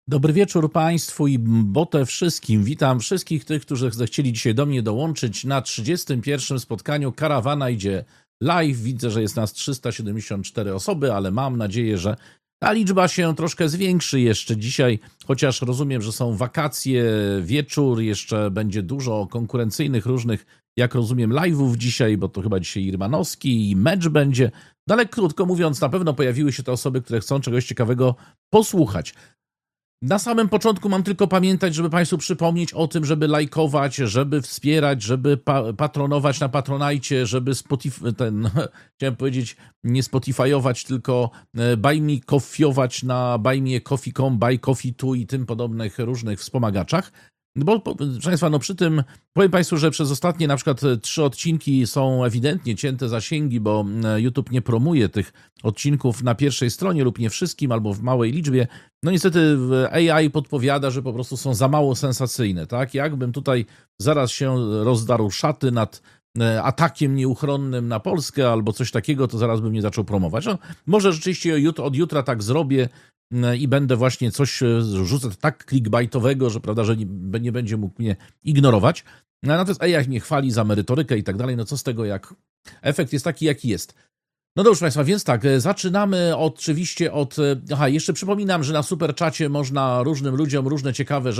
Dobry wieczór Państwu i botę wszystkim. Witam wszystkich tych, którzy zechcieli dzisiaj do mnie dołączyć na 31. spotkaniu Karawana idzie live. Widzę, że jest nas 374 osoby, ale mam nadzieję, że ta liczba się troszkę zwiększy jeszcze dzisiaj, chociaż rozumiem, że są wakacje, wieczór, jeszcze będzie dużo konkurencyjnych różnych, jak rozumiem, live'ów dzisiaj, bo to chyba dzisiaj Irmanowski i mecz będzie. No ale krótko mówiąc, na pewno pojawiły się te osoby, które chcą czegoś ciekawego posłuchać. Na samym początku mam tylko pamiętać, żeby Państwu przypomnieć o tym, żeby lajkować, żeby wspierać, żeby patronować na Patronajcie, żeby chciałem powiedzieć, nie Spotifyować, tylko buy me coffee'ować na buymeacoffee.com, buy coffee tu i tym podobnych różnych wspomagaczach. Bo, proszę Państwa, przy tym powiem Państwu, że przez ostatnie na przykład 3 odcinki są ewidentnie cięte zasięgi, bo YouTube nie promuje tych odcinków na pierwszej stronie lub nie wszystkim, albo w małej liczbie. No niestety AI podpowiada, że po prostu są za mało sensacyjne, tak? Jakbym tutaj zaraz się rozdarł szaty nad atakiem nieuchronnym na Polskę albo coś takiego, to zaraz bym nie zaczął promować. No, może rzeczywiście od jutra tak zrobię i będę właśnie coś rzucać tak clickbaitowego, że prawda, że nie będzie mógł mnie ignorować. Natomiast AI mnie chwali za merytorykę i tak dalej. No co z tego, jak efekt jest taki, jaki jest. No dobrze Państwa, więc tak, zaczynamy oczywiście od... jeszcze przypominam, że na Superczacie można różnym ludziom różne ciekawe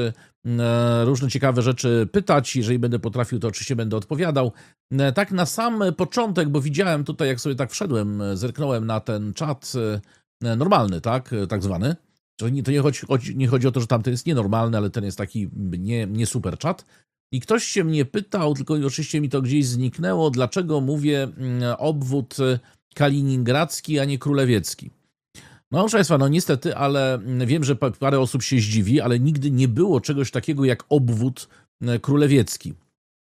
rzeczy pytać. Jeżeli będę potrafił, to oczywiście będę odpowiadał. Tak na sam początek, bo widziałem tutaj, jak sobie tak wszedłem, zerknąłem na ten czat normalny, tak zwany. To nie chodzi o to, że tamten jest nienormalny, ale ten jest taki nie super czat. I ktoś się mnie pytał, tylko oczywiście mi to gdzieś zniknęło, dlaczego mówię obwód kaliningradzki, a nie królewiecki. No proszę Państwa, niestety, ale wiem, że parę osób się zdziwi, ale nigdy nie było czegoś takiego jak obwód królewiecki.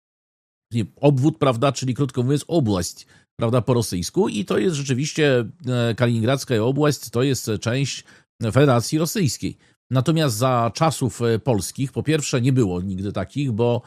Obwód, prawda, czyli krótko mówiąc obłaść, prawda, po rosyjsku i to jest rzeczywiście Kaliningradzka obłaść, to jest część Federacji Rosyjskiej. Natomiast za czasów polskich, po pierwsze, nie było nigdy takich, bo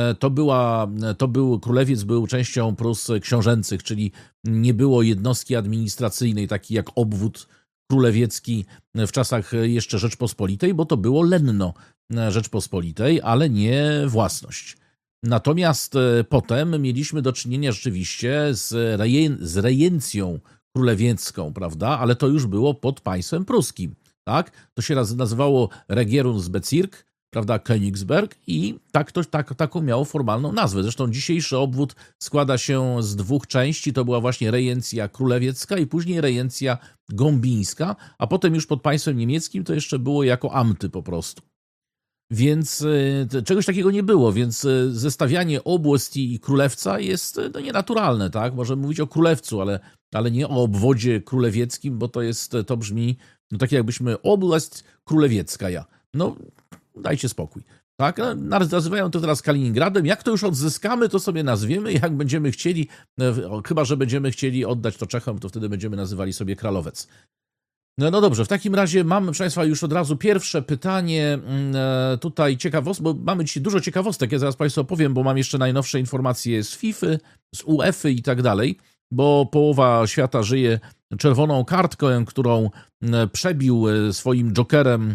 królewiec był częścią Prus książęcych, czyli nie było jednostki administracyjnej takiej jak obwód królewiecki w czasach jeszcze Rzeczpospolitej, bo to było lenno Rzeczpospolitej, ale nie własność. Natomiast potem mieliśmy do czynienia rzeczywiście z rejencją królewiecką, prawda, ale to już było pod państwem pruskim. Tak? To się nazywało Regierungsbezirk, prawda, Königsberg i taką miało formalną nazwę. Zresztą dzisiejszy obwód składa się z 2 części. To była właśnie rejencja królewiecka i później rejencja gombińska, a potem już pod państwem niemieckim to jeszcze było jako amty po prostu. Więc czegoś takiego nie było, więc zestawianie obłości i królewca jest nienaturalne, tak? Możemy mówić o królewcu, ale nie o obwodzie królewieckim, bo to brzmi tak jakbyśmy obłaść królewieckая. Dajcie spokój. Tak? Nazywają to teraz Kaliningradem. Jak to już odzyskamy, to sobie nazwiemy. Jak będziemy chcieli, chyba że będziemy chcieli oddać to Czechom, to wtedy będziemy nazywali sobie Kralowec. No dobrze, w takim razie mamy, proszę Państwa, już od razu pierwsze pytanie. Tutaj bo mamy dzisiaj dużo ciekawostek. Ja zaraz Państwu opowiem, bo mam jeszcze najnowsze informacje z FIFA, z UEFA i tak dalej, bo połowa świata żyje czerwoną kartką, którą przebił swoim jokerem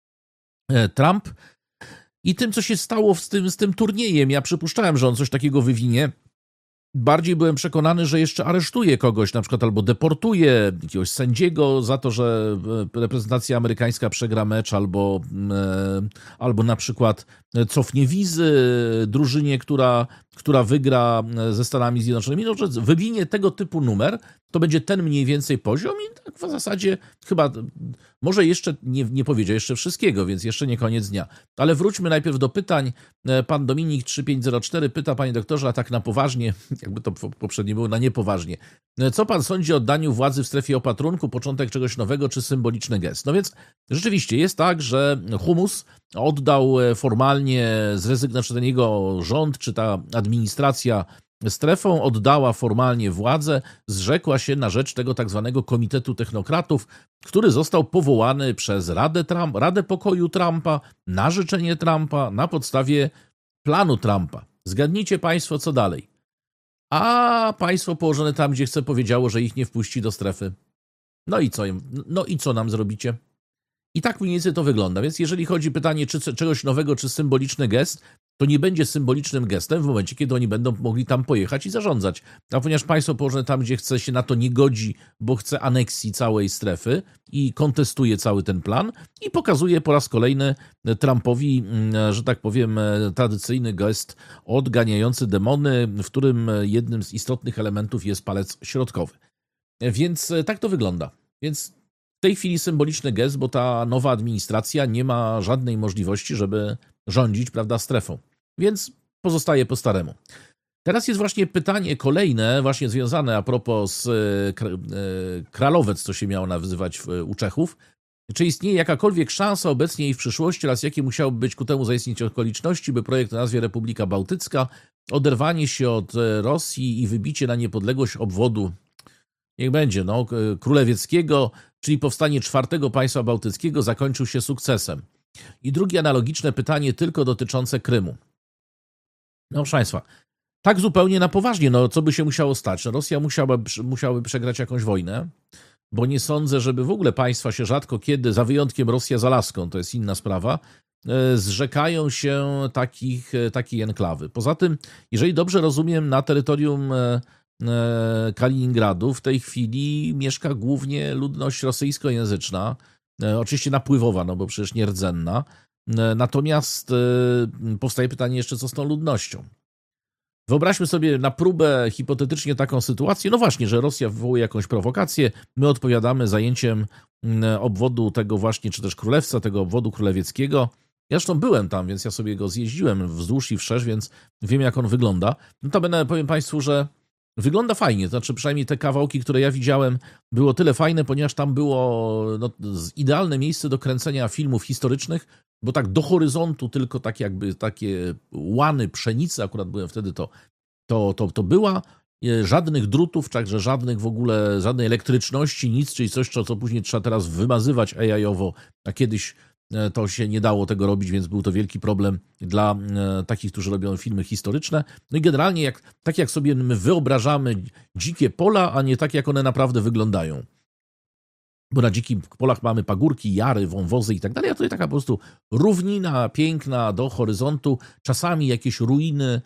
Trump. I tym, co się stało z tym turniejem, ja przypuszczałem, że on coś takiego wywinie. Bardziej byłem przekonany, że jeszcze aresztuje kogoś, na przykład albo deportuje jakiegoś sędziego za to, że reprezentacja amerykańska przegra mecz, albo na przykład cofnie wizy drużynie, która wygra ze Stanami Zjednoczonymi. Że wywinie tego typu numer, to będzie ten mniej więcej poziom i tak w zasadzie chyba, może jeszcze nie powiedział jeszcze wszystkiego, więc jeszcze nie koniec dnia. Ale wróćmy najpierw do pytań. Pan Dominik 3504 pyta, panie doktorze, a tak na poważnie, jakby to poprzednio było na niepoważnie. Co pan sądzi o oddaniu władzy w strefie opatrunku, początek czegoś nowego czy symboliczny gest? No więc rzeczywiście jest tak, że Humus oddał formalnie, ten jego rząd czy ta administracja strefą oddała formalnie władzę, zrzekła się na rzecz tego tak zwanego Komitetu Technokratów, który został powołany przez Radę Pokoju Trumpa, na życzenie Trumpa, na podstawie planu Trumpa. Zgadnijcie Państwo, co dalej. A państwo położone tam, gdzie chce, powiedziało, że ich nie wpuści do strefy. No i co nam zrobicie? I tak mniej więcej to wygląda. Więc jeżeli chodzi o pytanie, czy czegoś nowego, czy symboliczny gest, to nie będzie symbolicznym gestem w momencie, kiedy oni będą mogli tam pojechać i zarządzać. A ponieważ państwo położone tam, gdzie chce, się na to nie godzi, bo chce aneksji całej strefy i kontestuje cały ten plan i pokazuje po raz kolejny Trumpowi, że tak powiem, tradycyjny gest odganiający demony, w którym jednym z istotnych elementów jest palec środkowy. Więc tak to wygląda. Więc w tej chwili symboliczny gest, bo ta nowa administracja nie ma żadnej możliwości, żeby rządzić, prawda, strefą. Więc pozostaje po staremu. Teraz jest właśnie pytanie kolejne, właśnie związane a propos Kralowiec, co się miało nazywać u Czechów. Czy istnieje jakakolwiek szansa obecnie i w przyszłości oraz jakie musiałyby być ku temu zaistnieć okoliczności, by projekt o nazwie Republika Bałtycka, oderwanie się od Rosji i wybicie na niepodległość obwodu, niech będzie, królewieckiego, czyli powstanie czwartego państwa bałtyckiego, zakończył się sukcesem? I drugie analogiczne pytanie, tylko dotyczące Krymu. Proszę Państwa, tak zupełnie na poważnie, co by się musiało stać? Rosja musiałaby przegrać jakąś wojnę, bo nie sądzę, żeby w ogóle państwa się rzadko kiedy, za wyjątkiem Rosja z Alaską, to jest inna sprawa, zrzekają się takiej enklawy. Poza tym, jeżeli dobrze rozumiem, na terytorium Kaliningradu w tej chwili mieszka głównie ludność rosyjskojęzyczna, oczywiście napływowa, bo przecież nie rdzenna. Natomiast powstaje pytanie jeszcze, co z tą ludnością. Wyobraźmy sobie na próbę hipotetycznie taką sytuację, właśnie, że Rosja wywołuje jakąś prowokację, my odpowiadamy zajęciem obwodu tego właśnie, czy też królewca, tego obwodu królewieckiego. Ja zresztą byłem tam, więc ja sobie go zjeździłem wzdłuż i wszerz, więc wiem, jak on wygląda. Notabene powiem Państwu, że wygląda fajnie, to znaczy przynajmniej te kawałki, które ja widziałem, było tyle fajne, ponieważ tam było idealne miejsce do kręcenia filmów historycznych, bo tak do horyzontu tylko tak jakby takie łany pszenicy, akurat byłem wtedy, to była, żadnych drutów, także żadnych w ogóle, żadnej elektryczności, nic, czyli coś, co później trzeba teraz wymazywać AI-owo, a kiedyś to się nie dało tego robić, więc był to wielki problem dla takich, którzy robią filmy historyczne. No i generalnie tak jak sobie my wyobrażamy dzikie pola, a nie tak jak one naprawdę wyglądają. Bo na dzikich polach mamy pagórki, jary, wąwozy i tak dalej, a tutaj taka po prostu równina piękna do horyzontu, czasami jakieś ruiny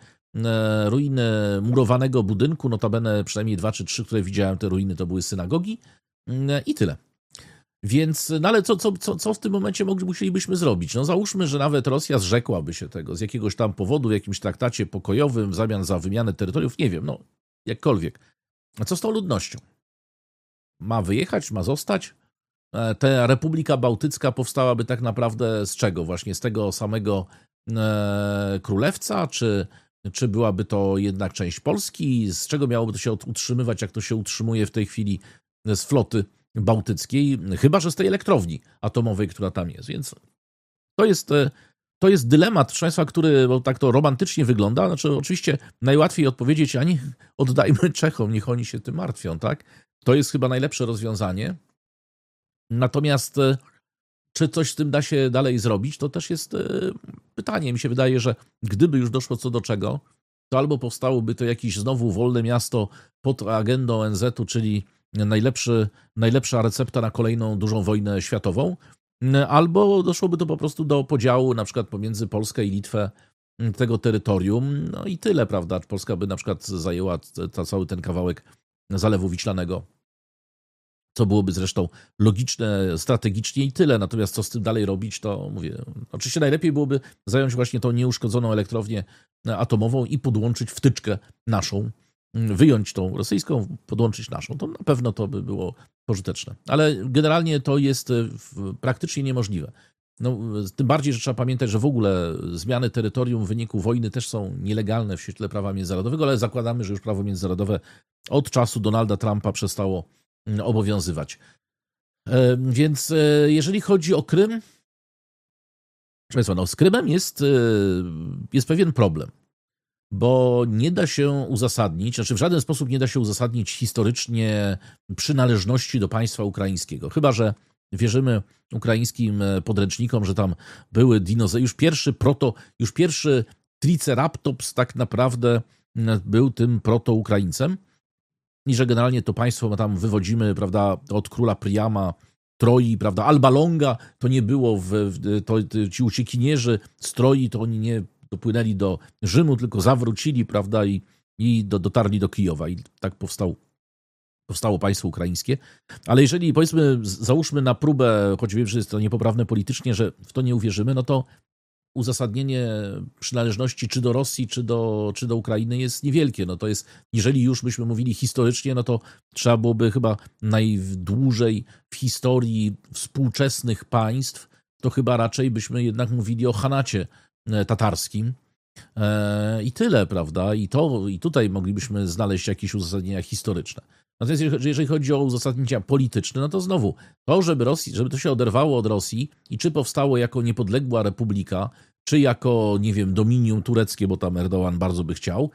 murowanego budynku, notabene przynajmniej 2 czy 3, które widziałem, te ruiny to były synagogi i tyle. Więc, ale co w tym momencie musielibyśmy zrobić? Załóżmy, że nawet Rosja zrzekłaby się tego z jakiegoś tam powodu, w jakimś traktacie pokojowym w zamian za wymianę terytoriów, nie wiem, jakkolwiek. A co z tą ludnością? Ma wyjechać, ma zostać? Ta Republika Bałtycka powstałaby tak naprawdę z czego? Właśnie z tego samego królewca? Czy byłaby to jednak część Polski? Z czego miałoby to się utrzymywać, jak to się utrzymuje w tej chwili z floty bałtyckiej? Chyba że z tej elektrowni atomowej, która tam jest. Więc to jest dylemat, proszę Państwa, który tak to romantycznie wygląda. Znaczy, oczywiście najłatwiej odpowiedzieć, a nie oddajmy Czechom, niech oni się tym martwią, tak? To jest chyba najlepsze rozwiązanie. Natomiast czy coś z tym da się dalej zrobić, to też jest pytanie. Mi się wydaje, że gdyby już doszło co do czego, to albo powstałoby to jakieś znowu wolne miasto pod agendą ONZ-u, czyli najlepsza recepta na kolejną dużą wojnę światową, albo doszłoby to po prostu do podziału na przykład pomiędzy Polskę i Litwę tego terytorium, i tyle, prawda? Polska by na przykład zajęła cały ten kawałek Zalewu Wiślanego, co byłoby zresztą logiczne, strategicznie i tyle. Natomiast co z tym dalej robić, to mówię, oczywiście najlepiej byłoby zająć właśnie tą nieuszkodzoną elektrownię atomową i podłączyć wtyczkę naszą, wyjąć tą rosyjską, podłączyć naszą. To na pewno to by było pożyteczne. Ale generalnie to jest praktycznie niemożliwe. Tym bardziej, że trzeba pamiętać, że w ogóle zmiany terytorium w wyniku wojny też są nielegalne w świetle prawa międzynarodowego, ale zakładamy, że już prawo międzynarodowe od czasu Donalda Trumpa przestało obowiązywać. Więc jeżeli chodzi o Krym, proszę Państwa, z Krymem jest pewien problem, bo nie da się uzasadnić, w żaden sposób nie da się uzasadnić historycznie przynależności do państwa ukraińskiego. Chyba że wierzymy ukraińskim podręcznikom, że tam były dinozaury. Już pierwszy Triceratops tak naprawdę był tym proto-Ukraińcem i że generalnie to państwo tam wywodzimy, prawda, od króla Priama, stroi, prawda? Alba Longa to nie było, ci uciekinierzy stroi, to oni nie dopłynęli do Rzymu, tylko zawrócili, prawda? I dotarli do Kijowa i tak powstało państwo ukraińskie. Ale jeżeli, powiedzmy, załóżmy na próbę, choć wiem, że jest to niepoprawne politycznie, że w to nie uwierzymy, no to uzasadnienie przynależności czy do Rosji, czy do Ukrainy jest niewielkie. No to jest, jeżeli już byśmy mówili historycznie, no to trzeba byłoby chyba najdłużej w historii współczesnych państw, to chyba raczej byśmy jednak mówili o Hanacie tatarskim. I tyle, prawda? I tutaj moglibyśmy znaleźć jakieś uzasadnienia historyczne. Natomiast jeżeli chodzi o uzasadnienia polityczne, no to znowu, to żeby to się oderwało od Rosji i czy powstało jako niepodległa republika, czy jako, nie wiem, dominium tureckie, bo tam Erdoğan bardzo by chciał,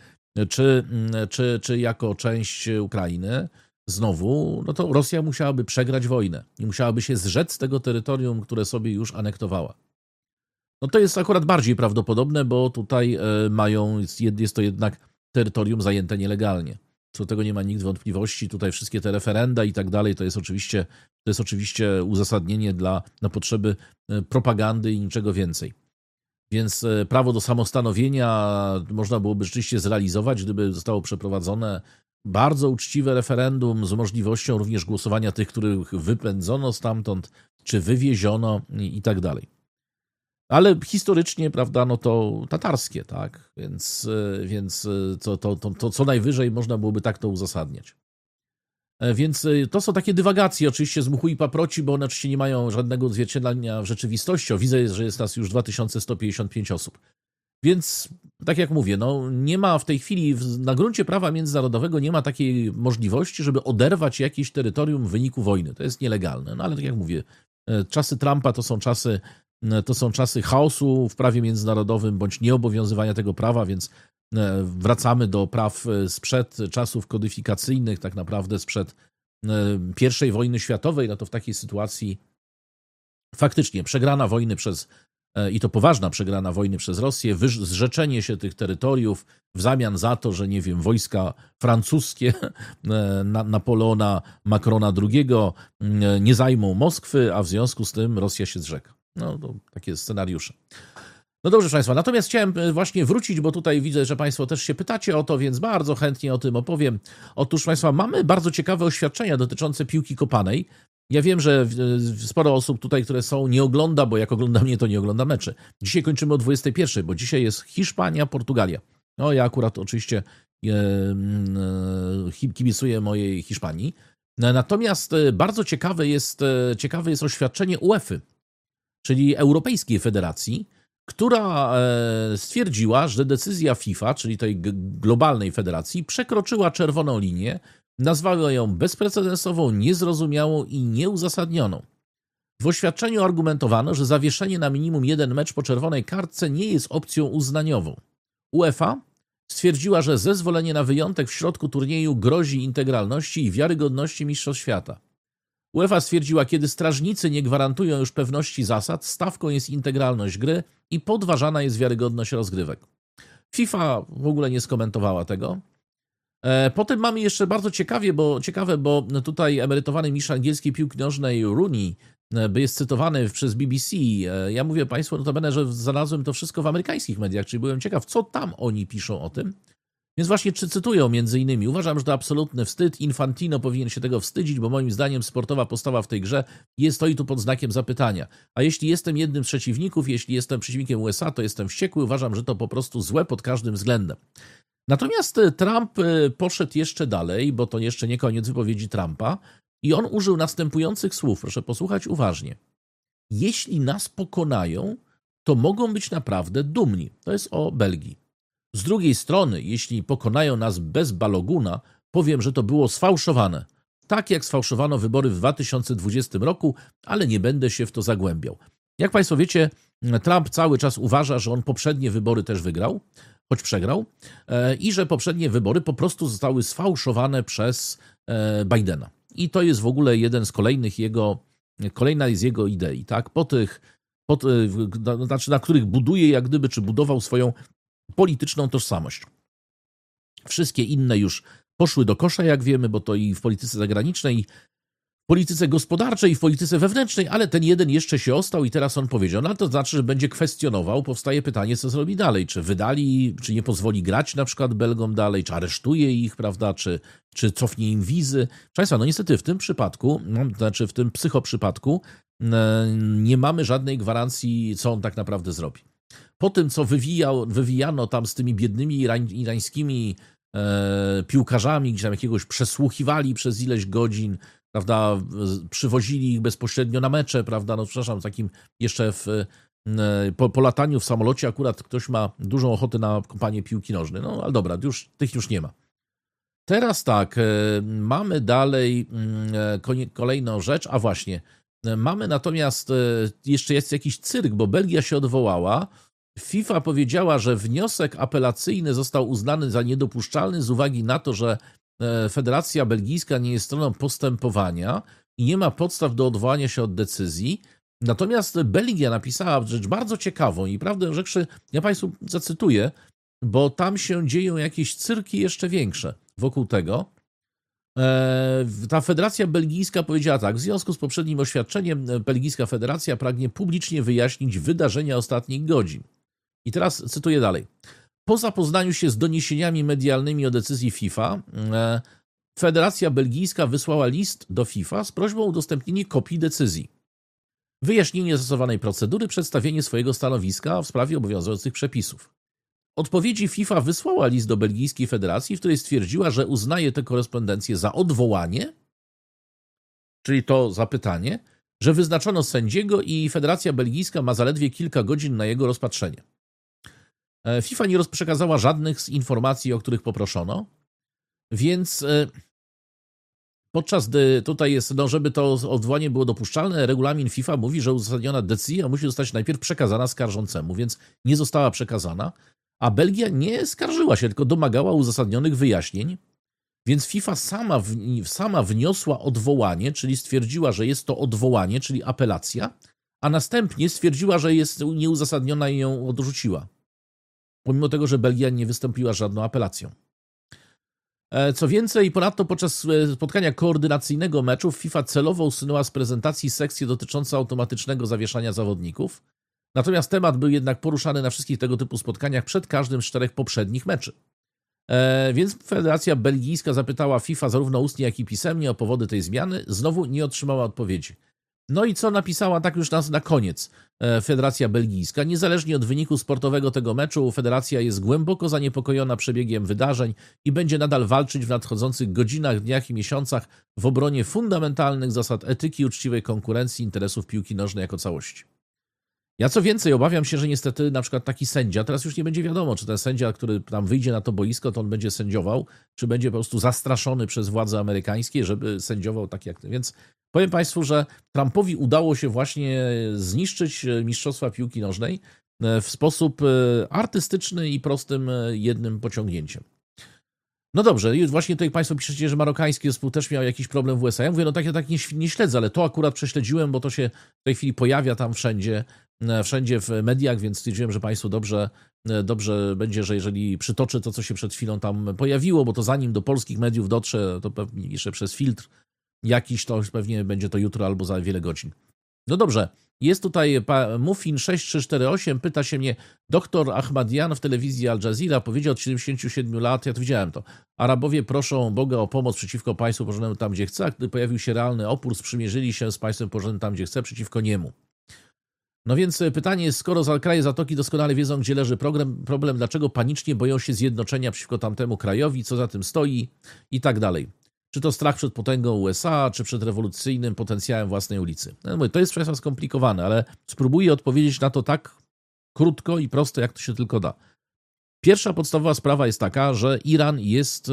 czy jako część Ukrainy, znowu, no to Rosja musiałaby przegrać wojnę i musiałaby się zrzec z tego terytorium, które sobie już anektowała. No to jest akurat bardziej prawdopodobne, bo tutaj jest to jednak terytorium zajęte nielegalnie. Co do tego nie ma nikt wątpliwości. Tutaj wszystkie te referenda i tak dalej, to jest oczywiście uzasadnienie na potrzeby propagandy i niczego więcej. Więc prawo do samostanowienia można byłoby rzeczywiście zrealizować, gdyby zostało przeprowadzone bardzo uczciwe referendum z możliwością również głosowania tych, których wypędzono stamtąd, czy wywieziono i tak dalej. Ale historycznie, prawda, no to tatarskie, tak? Więc to co najwyżej można byłoby tak to uzasadniać. Więc to są takie dywagacje oczywiście z mchu i paproci, bo one oczywiście nie mają żadnego odzwierciedlenia w rzeczywistości. Widzę, że jest nas już 2155 osób. Więc, tak jak mówię, no nie ma w tej chwili, na gruncie prawa międzynarodowego nie ma takiej możliwości, żeby oderwać jakieś terytorium w wyniku wojny. To jest nielegalne. No ale tak jak mówię, czasy Trumpa to są czasy chaosu w prawie międzynarodowym bądź nieobowiązywania tego prawa, więc wracamy do praw sprzed czasów kodyfikacyjnych, tak naprawdę sprzed I wojny światowej. No to w takiej sytuacji faktycznie przegrana wojny i to poważna przegrana wojny przez Rosję, zrzeczenie się tych terytoriów w zamian za to, że nie wiem, wojska francuskie Napoleona Macrona II nie zajmą Moskwy, a w związku z tym Rosja się zrzeka. No to takie scenariusze. No dobrze, proszę Państwa, natomiast chciałem właśnie wrócić, bo tutaj widzę, że Państwo też się pytacie o to, więc bardzo chętnie o tym opowiem. Otóż, Państwa, mamy bardzo ciekawe oświadczenia dotyczące piłki kopanej. Ja wiem, że sporo osób tutaj, które nie ogląda, bo jak ogląda mnie, to nie ogląda meczy. Dzisiaj kończymy o 21, bo dzisiaj jest Hiszpania, Portugalia. No ja akurat oczywiście kibicuję mojej Hiszpanii. Natomiast bardzo ciekawe jest oświadczenie UEFA, czyli Europejskiej Federacji, która stwierdziła, że decyzja FIFA, czyli tej globalnej federacji, przekroczyła czerwoną linię, nazwała ją bezprecedensową, niezrozumiałą i nieuzasadnioną. W oświadczeniu argumentowano, że zawieszenie na minimum jeden mecz po czerwonej kartce nie jest opcją uznaniową. UEFA stwierdziła, że zezwolenie na wyjątek w środku turnieju grozi integralności i wiarygodności mistrzostw świata. UEFA stwierdziła, kiedy strażnicy nie gwarantują już pewności zasad, stawką jest integralność gry i podważana jest wiarygodność rozgrywek. FIFA w ogóle nie skomentowała tego. Potem mamy jeszcze bardzo ciekawe, bo tutaj emerytowany mistrz angielskiej piłki nożnej Rooney jest cytowany przez BBC. Ja mówię Państwu notabene, że znalazłem to wszystko w amerykańskich mediach, czyli byłem ciekaw, co tam oni piszą o tym. Więc właśnie cytują między innymi: uważam, że to absolutny wstyd, Infantino powinien się tego wstydzić, bo moim zdaniem sportowa postawa w tej grze stoi tu pod znakiem zapytania. A jeśli jestem jednym z przeciwników, jeśli jestem przeciwnikiem USA, to jestem wściekły, uważam, że to po prostu złe pod każdym względem. Natomiast Trump poszedł jeszcze dalej, bo to jeszcze nie koniec wypowiedzi Trumpa, i on użył następujących słów, proszę posłuchać uważnie. Jeśli nas pokonają, to mogą być naprawdę dumni. To jest o Belgii. Z drugiej strony, jeśli pokonają nas bez Baloguna, powiem, że to było sfałszowane. Tak jak sfałszowano wybory w 2020 roku, ale nie będę się w to zagłębiał. Jak Państwo wiecie, Trump cały czas uważa, że on poprzednie wybory też wygrał, choć przegrał, i że poprzednie wybory po prostu zostały sfałszowane przez Bidena. I to jest w ogóle kolejna z jego idei, tak? Na których buduje, jak gdyby, czy budował swoją polityczną tożsamość. Wszystkie inne już poszły do kosza, jak wiemy, bo to i w polityce zagranicznej, polityce gospodarczej i w polityce wewnętrznej, ale ten jeden jeszcze się ostał i teraz on powiedział, no to znaczy, że będzie kwestionował, powstaje pytanie, co zrobi dalej, czy wydali, czy nie pozwoli grać na przykład Belgom dalej, czy aresztuje ich, prawda, czy cofnie im wizy. Proszę Państwa, no niestety w tym przypadku, znaczy w tym psychoprzypadku nie mamy żadnej gwarancji, co on tak naprawdę zrobi. Po tym, co wywijano tam z tymi biednymi irańskimi piłkarzami, gdzie tam jakiegoś przesłuchiwali przez ileś godzin, prawda, przywozili ich bezpośrednio na mecze, prawda, no przepraszam, takim jeszcze po lataniu w samolocie akurat ktoś ma dużą ochotę na kompanię piłki nożnej, no ale dobra, tych już nie ma. Teraz tak, mamy dalej kolejną rzecz, a właśnie, mamy natomiast, jeszcze jest jakiś cyrk, bo Belgia się odwołała, FIFA powiedziała, że wniosek apelacyjny został uznany za niedopuszczalny z uwagi na to, że Federacja Belgijska nie jest stroną postępowania i nie ma podstaw do odwołania się od decyzji. Natomiast Belgia napisała rzecz bardzo ciekawą i prawdę rzekłszy, ja Państwu zacytuję, bo tam się dzieją jakieś cyrki jeszcze większe wokół tego. Ta Federacja Belgijska powiedziała tak, w związku z poprzednim oświadczeniem Belgijska Federacja pragnie publicznie wyjaśnić wydarzenia ostatnich godzin. I teraz cytuję dalej. Po zapoznaniu się z doniesieniami medialnymi o decyzji FIFA, Federacja Belgijska wysłała list do FIFA z prośbą o udostępnienie kopii decyzji, wyjaśnienie stosowanej procedury, przedstawienie swojego stanowiska w sprawie obowiązujących przepisów. W odpowiedzi FIFA wysłała list do Belgijskiej Federacji, w której stwierdziła, że uznaje tę korespondencję za odwołanie, czyli to zapytanie, że wyznaczono sędziego i Federacja Belgijska ma zaledwie kilka godzin na jego rozpatrzenie. FIFA nie przekazała żadnych z informacji, o których poproszono, więc podczas gdy tutaj jest, no żeby to odwołanie było dopuszczalne, regulamin FIFA mówi, że uzasadniona decyzja musi zostać najpierw przekazana skarżącemu, więc nie została przekazana, a Belgia nie skarżyła się, tylko domagała uzasadnionych wyjaśnień, więc FIFA sama wniosła odwołanie, czyli stwierdziła, że jest to odwołanie, czyli apelacja, a następnie stwierdziła, że jest nieuzasadniona i ją odrzuciła. Pomimo tego, że Belgia nie wystąpiła z żadną apelacją. Co więcej, ponadto podczas spotkania koordynacyjnego meczów FIFA celowo usunęła z prezentacji sekcję dotyczącą automatycznego zawieszania zawodników. Natomiast temat był jednak poruszany na wszystkich tego typu spotkaniach przed każdym z 4 poprzednich meczy. Więc Federacja Belgijska zapytała FIFA zarówno ustnie, jak i pisemnie o powody tej zmiany. Znowu nie otrzymała odpowiedzi. No i co napisała tak już na koniec Federacja Belgijska? Niezależnie od wyniku sportowego tego meczu, Federacja jest głęboko zaniepokojona przebiegiem wydarzeń i będzie nadal walczyć w nadchodzących godzinach, dniach i miesiącach w obronie fundamentalnych zasad etyki, uczciwej konkurencji, interesów piłki nożnej jako całości. Ja co więcej, obawiam się, że niestety na przykład taki sędzia, teraz już nie będzie wiadomo, czy ten sędzia, który tam wyjdzie na to boisko, to on będzie sędziował, czy będzie po prostu zastraszony przez władze amerykańskie, żeby sędziował tak jak ty. Więc powiem Państwu, że Trumpowi udało się właśnie zniszczyć mistrzostwa piłki nożnej w sposób artystyczny i prostym jednym pociągnięciem. No dobrze, i właśnie tutaj Państwo piszecie, że marokański zespół też miał jakiś problem w USA. Ja mówię, no tak ja tak nie śledzę, ale to akurat prześledziłem, bo to się w tej chwili pojawia tam wszędzie w mediach, więc stwierdziłem, że Państwu dobrze będzie, że jeżeli przytoczę to, co się przed chwilą tam pojawiło, bo to zanim do polskich mediów dotrze, to pewnie jeszcze przez filtr jakiś, to pewnie będzie to jutro albo za wiele godzin. No dobrze, jest tutaj Muffin6348, pyta się mnie, doktor Ahmadian w telewizji Al Jazeera powiedział od 77 lat, ja to widziałem to, Arabowie proszą Boga o pomoc przeciwko państwu położonemu tam, gdzie chce, a gdy pojawił się realny opór, sprzymierzyli się z państwem położonym tam, gdzie chce, przeciwko niemu. No więc pytanie jest, skoro kraje Zatoki doskonale wiedzą, gdzie leży problem, dlaczego panicznie boją się zjednoczenia przeciwko tamtemu krajowi, co za tym stoi i tak dalej. Czy to strach przed potęgą USA, czy przed rewolucyjnym potencjałem własnej ulicy. No mówię, to jest przecież skomplikowane, ale spróbuję odpowiedzieć na to tak krótko i prosto, jak to się tylko da. Pierwsza podstawowa sprawa jest taka, że Iran jest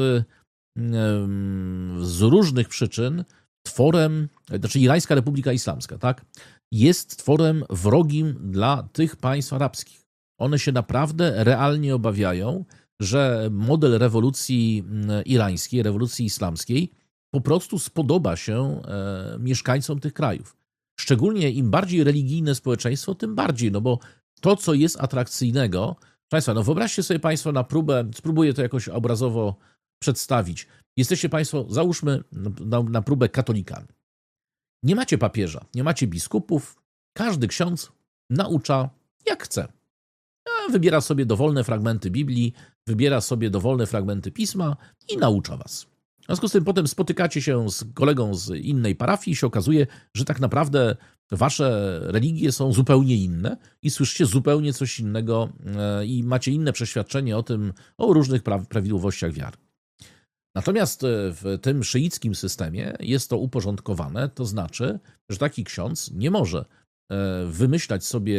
z różnych przyczyn tworem, znaczy Irańska Republika Islamska, tak? Jest tworem wrogim dla tych państw arabskich. One się naprawdę realnie obawiają, że model rewolucji irańskiej, rewolucji islamskiej po prostu spodoba się mieszkańcom tych krajów. Szczególnie im bardziej religijne społeczeństwo, tym bardziej, no bo to, co jest atrakcyjnego, Państwa, no wyobraźcie sobie Państwo na próbę, spróbuję to jakoś obrazowo przedstawić. Jesteście Państwo, załóżmy na próbę katolikami. Nie macie papieża, nie macie biskupów, każdy ksiądz naucza jak chce. Wybiera sobie dowolne fragmenty Biblii, wybiera sobie dowolne fragmenty Pisma i naucza was. W związku z tym potem spotykacie się z kolegą z innej parafii i się okazuje, że tak naprawdę wasze religie są zupełnie inne i słyszycie zupełnie coś innego i macie inne przeświadczenie o różnych prawidłowościach wiary. Natomiast w tym szyickim systemie jest to uporządkowane, to znaczy, że taki ksiądz nie może wymyślać sobie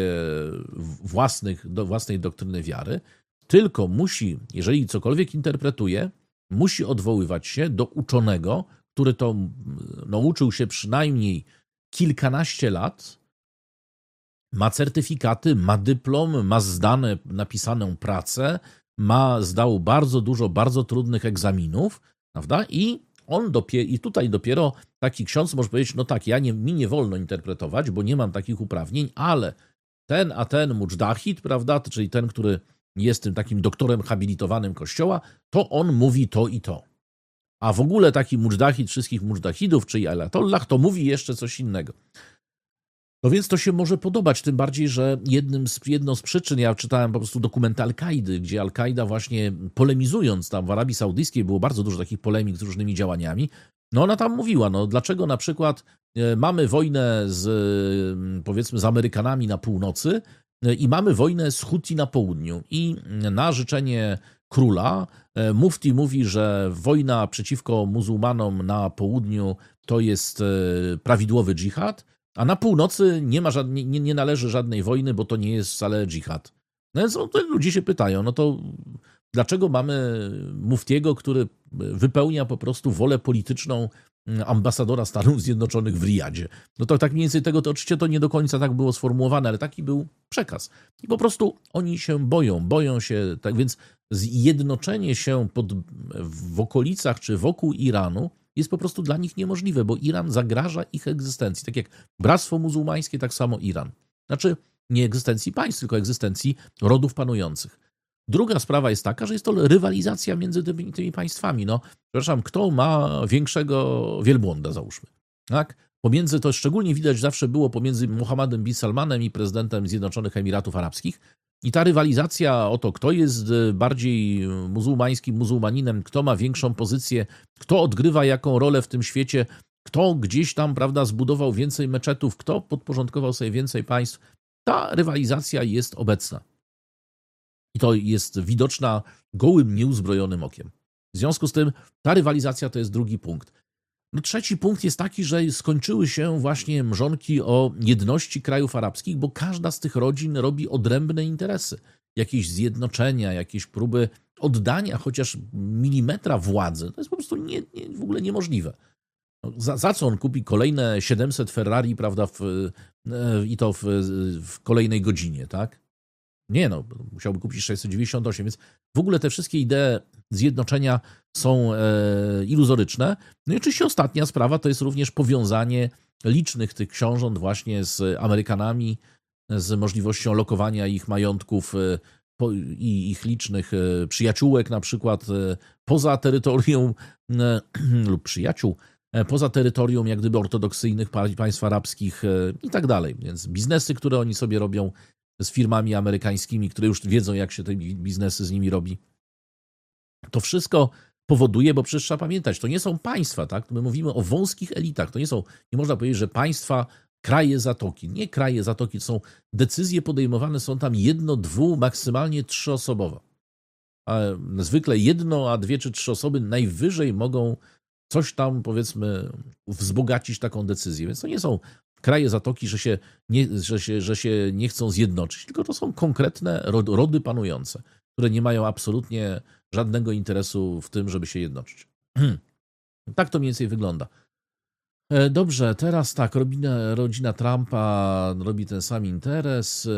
własnej doktryny wiary, tylko musi, jeżeli cokolwiek interpretuje, musi odwoływać się do uczonego, który to uczył się przynajmniej kilkanaście lat, ma certyfikaty, ma dyplom, ma napisaną pracę, zdał bardzo dużo bardzo trudnych egzaminów, prawda? I tutaj dopiero taki ksiądz może powiedzieć, no tak, mi nie wolno interpretować, bo nie mam takich uprawnień, ale ten mudżdahid, prawda, czyli ten, który jest tym takim doktorem habilitowanym Kościoła, to on mówi to i to. A w ogóle taki mudżdahid wszystkich mudżdahidów, czyli ajatollah, to mówi jeszcze coś innego. No więc to się może podobać, tym bardziej, że jedną z przyczyn, ja czytałem po prostu dokumenty Al-Kaidy, gdzie Al-Kaida właśnie polemizując tam w Arabii Saudyjskiej, było bardzo dużo takich polemik z różnymi działaniami, no ona tam mówiła, no dlaczego na przykład mamy wojnę powiedzmy z Amerykanami na północy i mamy wojnę z Huti na południu i na życzenie króla mufti mówi, że wojna przeciwko muzułmanom na południu to jest prawidłowy dżihad, a na północy nie należy żadnej wojny, bo to nie jest wcale dżihad. No więc ludzie się pytają, no to dlaczego mamy muftiego, który wypełnia po prostu wolę polityczną ambasadora Stanów Zjednoczonych w Riyadzie? No to tak mniej więcej tego, to oczywiście to nie do końca tak było sformułowane, ale taki był przekaz. I po prostu oni się boją się, tak więc zjednoczenie się w okolicach czy wokół Iranu jest po prostu dla nich niemożliwe, bo Iran zagraża ich egzystencji. Tak jak Bractwo Muzułmańskie, tak samo Iran. Znaczy nie egzystencji państw, tylko egzystencji rodów panujących. Druga sprawa jest taka, że jest to rywalizacja między tymi państwami. No, przepraszam, kto ma większego wielbłąda, załóżmy. Tak? To szczególnie widać zawsze było pomiędzy Mohammedem bin Salmanem i prezydentem Zjednoczonych Emiratów Arabskich. I ta rywalizacja o to, kto jest bardziej muzułmańskim muzułmaninem, kto ma większą pozycję, kto odgrywa jaką rolę w tym świecie, kto gdzieś tam, prawda, zbudował więcej meczetów, kto podporządkował sobie więcej państw, ta rywalizacja jest obecna. I to jest widoczna gołym, nieuzbrojonym okiem. W związku z tym ta rywalizacja to jest drugi punkt. No, trzeci punkt jest taki, że skończyły się właśnie mrzonki o jedności krajów arabskich, bo każda z tych rodzin robi odrębne interesy. Jakieś zjednoczenia, jakieś próby oddania chociaż milimetra władzy. To jest po prostu w ogóle niemożliwe. No, za co on kupi kolejne 700 Ferrari, prawda, i to w kolejnej godzinie, tak? Nie no, musiałby kupić 698, więc w ogóle te wszystkie idee zjednoczenia są iluzoryczne. No i oczywiście ostatnia sprawa to jest również powiązanie licznych tych książąt właśnie z Amerykanami, z możliwością lokowania ich majątków i ich licznych przyjaciółek na przykład poza terytorium lub przyjaciół, poza terytorium jak gdyby ortodoksyjnych państw arabskich i tak dalej. Więc biznesy, które oni sobie robią z firmami amerykańskimi, które już wiedzą, jak się te biznesy z nimi robi. To wszystko powoduje, bo przecież trzeba pamiętać, to nie są państwa, tak? My mówimy o wąskich elitach. Nie można powiedzieć, że państwa, kraje zatoki. Nie kraje zatoki, to są decyzje podejmowane, są tam 1, 2, maksymalnie 3-osobowe. A zwykle 1, a 2 czy 3 osoby najwyżej mogą coś tam, powiedzmy, wzbogacić taką decyzję. Więc to nie są kraje zatoki, że się nie chcą zjednoczyć, tylko to są konkretne rody panujące, które nie mają absolutnie żadnego interesu w tym, żeby się jednoczyć. Tak to mniej więcej wygląda. Dobrze, teraz tak, rodzina Trumpa robi ten sam interes.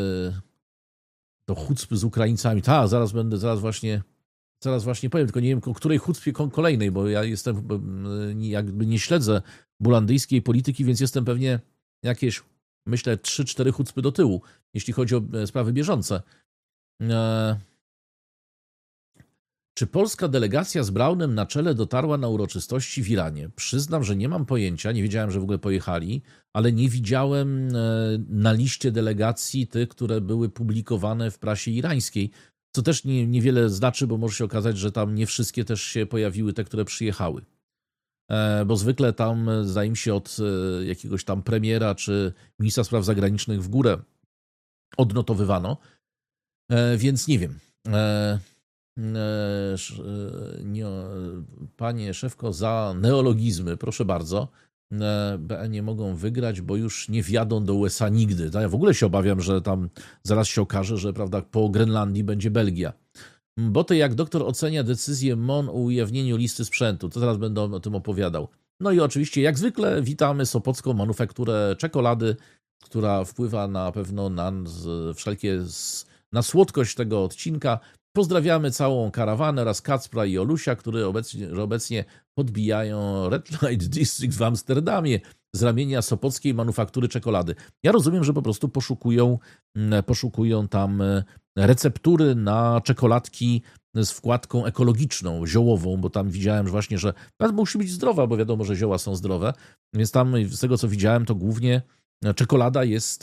To chucpy z Ukraińcami. Tak, zaraz właśnie powiem, tylko nie wiem, o której chucpie kolejnej, bo ja jakby nie śledzę bulandyjskiej polityki, więc jestem pewnie jakieś, myślę, 3-4 chucpy do tyłu, jeśli chodzi o sprawy bieżące. Czy polska delegacja z Braunem na czele dotarła na uroczystości w Iranie? Przyznam, że nie mam pojęcia, nie wiedziałem, że w ogóle pojechali, ale nie widziałem na liście delegacji tych, które były publikowane w prasie irańskiej, co też niewiele znaczy, bo może się okazać, że tam nie wszystkie też się pojawiły, te, które przyjechały. Bo zwykle tam, zdaje mi się, od jakiegoś tam premiera czy ministra spraw zagranicznych w górę odnotowywano, więc nie wiem. Panie Szewko, za neologizmy, proszę bardzo. BE nie mogą wygrać, bo już nie wjadą do USA nigdy. Ja w ogóle się obawiam, że tam zaraz się okaże, że prawda, po Grenlandii będzie Belgia. Bo to jak doktor ocenia decyzję MON o ujawnieniu listy sprzętu, to zaraz będę o tym opowiadał. No i oczywiście, jak zwykle, witamy Sopocką Manufakturę Czekolady, która wpływa na pewno na wszelkie, na słodkość tego odcinka. Pozdrawiamy całą karawanę oraz Kacpra i Olusia, które obecnie podbijają Red Light District w Amsterdamie z ramienia Sopockiej Manufaktury Czekolady. Ja rozumiem, że po prostu poszukują tam receptury na czekoladki z wkładką ekologiczną, ziołową, bo tam widziałem że właśnie, że musi być zdrowa, bo wiadomo, że zioła są zdrowe, więc tam z tego, co widziałem, to głównie czekolada jest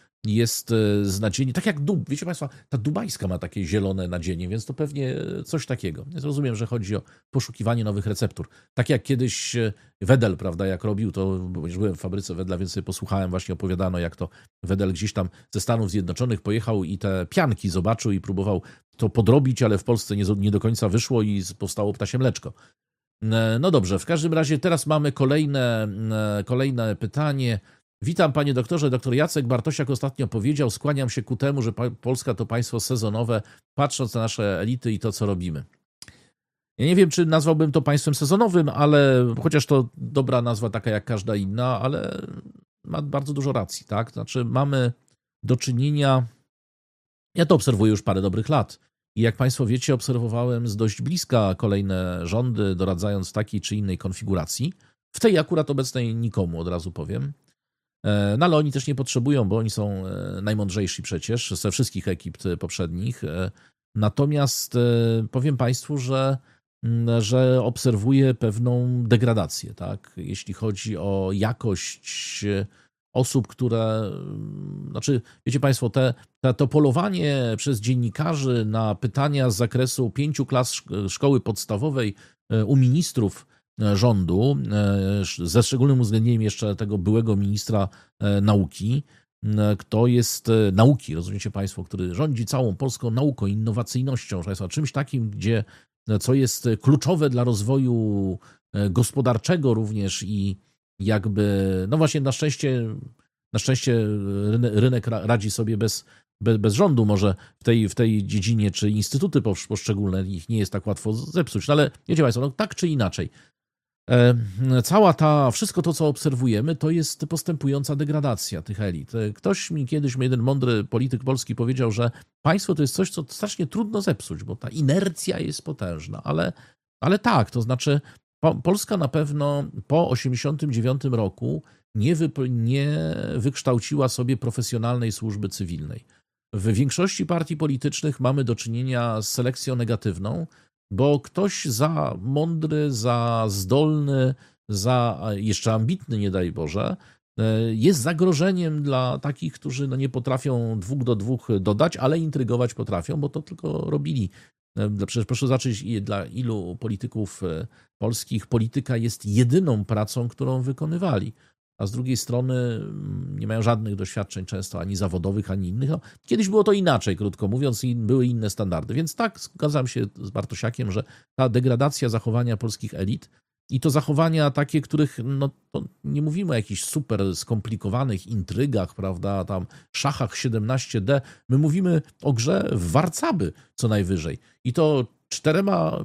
z nadzieniem, tak jak wiecie Państwo, ta dubajska ma takie zielone nadzienie, więc to pewnie coś takiego. Więc rozumiem, że chodzi o poszukiwanie nowych receptur. Tak jak kiedyś Wedel, prawda, jak robił to, bo byłem w fabryce Wedla, więc sobie posłuchałem, właśnie opowiadano, jak to Wedel gdzieś tam ze Stanów Zjednoczonych pojechał i te pianki zobaczył i próbował to podrobić, ale w Polsce nie do końca wyszło i powstało ptasie mleczko. No dobrze, w każdym razie teraz mamy kolejne pytanie. Witam panie doktorze. Doktor Jacek Bartosiak ostatnio powiedział, skłaniam się ku temu, że Polska to państwo sezonowe, patrząc na nasze elity i to, co robimy. Ja nie wiem, czy nazwałbym to państwem sezonowym, ale chociaż to dobra nazwa, taka jak każda inna, ale ma bardzo dużo racji, tak? Znaczy mamy do czynienia, ja to obserwuję już parę dobrych lat i jak państwo wiecie, obserwowałem z dość bliska kolejne rządy, doradzając w takiej czy innej konfiguracji. W tej akurat obecnej nikomu, od razu powiem. No ale oni też nie potrzebują, bo oni są najmądrzejsi przecież ze wszystkich ekip poprzednich. Natomiast powiem Państwu, że obserwuję pewną degradację, tak? Jeśli chodzi o jakość osób, które... Znaczy, wiecie Państwo, to polowanie przez dziennikarzy na pytania z zakresu 5 klas szkoły podstawowej u ministrów rządu, ze szczególnym uwzględnieniem jeszcze tego byłego ministra nauki, kto jest nauki, rozumiecie Państwo, który rządzi całą polską nauką, innowacyjnością, czymś takim, co jest kluczowe dla rozwoju gospodarczego również i jakby, no właśnie na szczęście rynek radzi sobie bez rządu, może w tej dziedzinie, czy instytuty poszczególne, ich nie jest tak łatwo zepsuć, no ale wiecie Państwo, no tak czy inaczej, wszystko to, co obserwujemy, to jest postępująca degradacja tych elit. Ktoś mi kiedyś, jeden mądry polityk polski powiedział, że państwo to jest coś, co strasznie trudno zepsuć, bo ta inercja jest potężna, ale tak, to znaczy Polska na pewno po 1989 roku nie wykształciła sobie profesjonalnej służby cywilnej. W większości partii politycznych mamy do czynienia z selekcją negatywną, bo ktoś za mądry, za zdolny, za jeszcze ambitny, nie daj Boże, jest zagrożeniem dla takich, którzy nie potrafią 2 do 2 dodać, ale intrygować potrafią, bo to tylko robili. Przecież proszę zobaczyć, dla ilu polityków polskich polityka jest jedyną pracą, którą wykonywali. A z drugiej strony nie mają żadnych doświadczeń często ani zawodowych, ani innych. No, kiedyś było to inaczej, krótko mówiąc, i były inne standardy. Więc tak, zgadzam się z Bartosiakiem, że ta degradacja zachowania polskich elit i to zachowania takie, których, no to nie mówimy o jakichś super skomplikowanych intrygach, prawda, tam szachach 17D. My mówimy o grze w warcaby co najwyżej. I to 4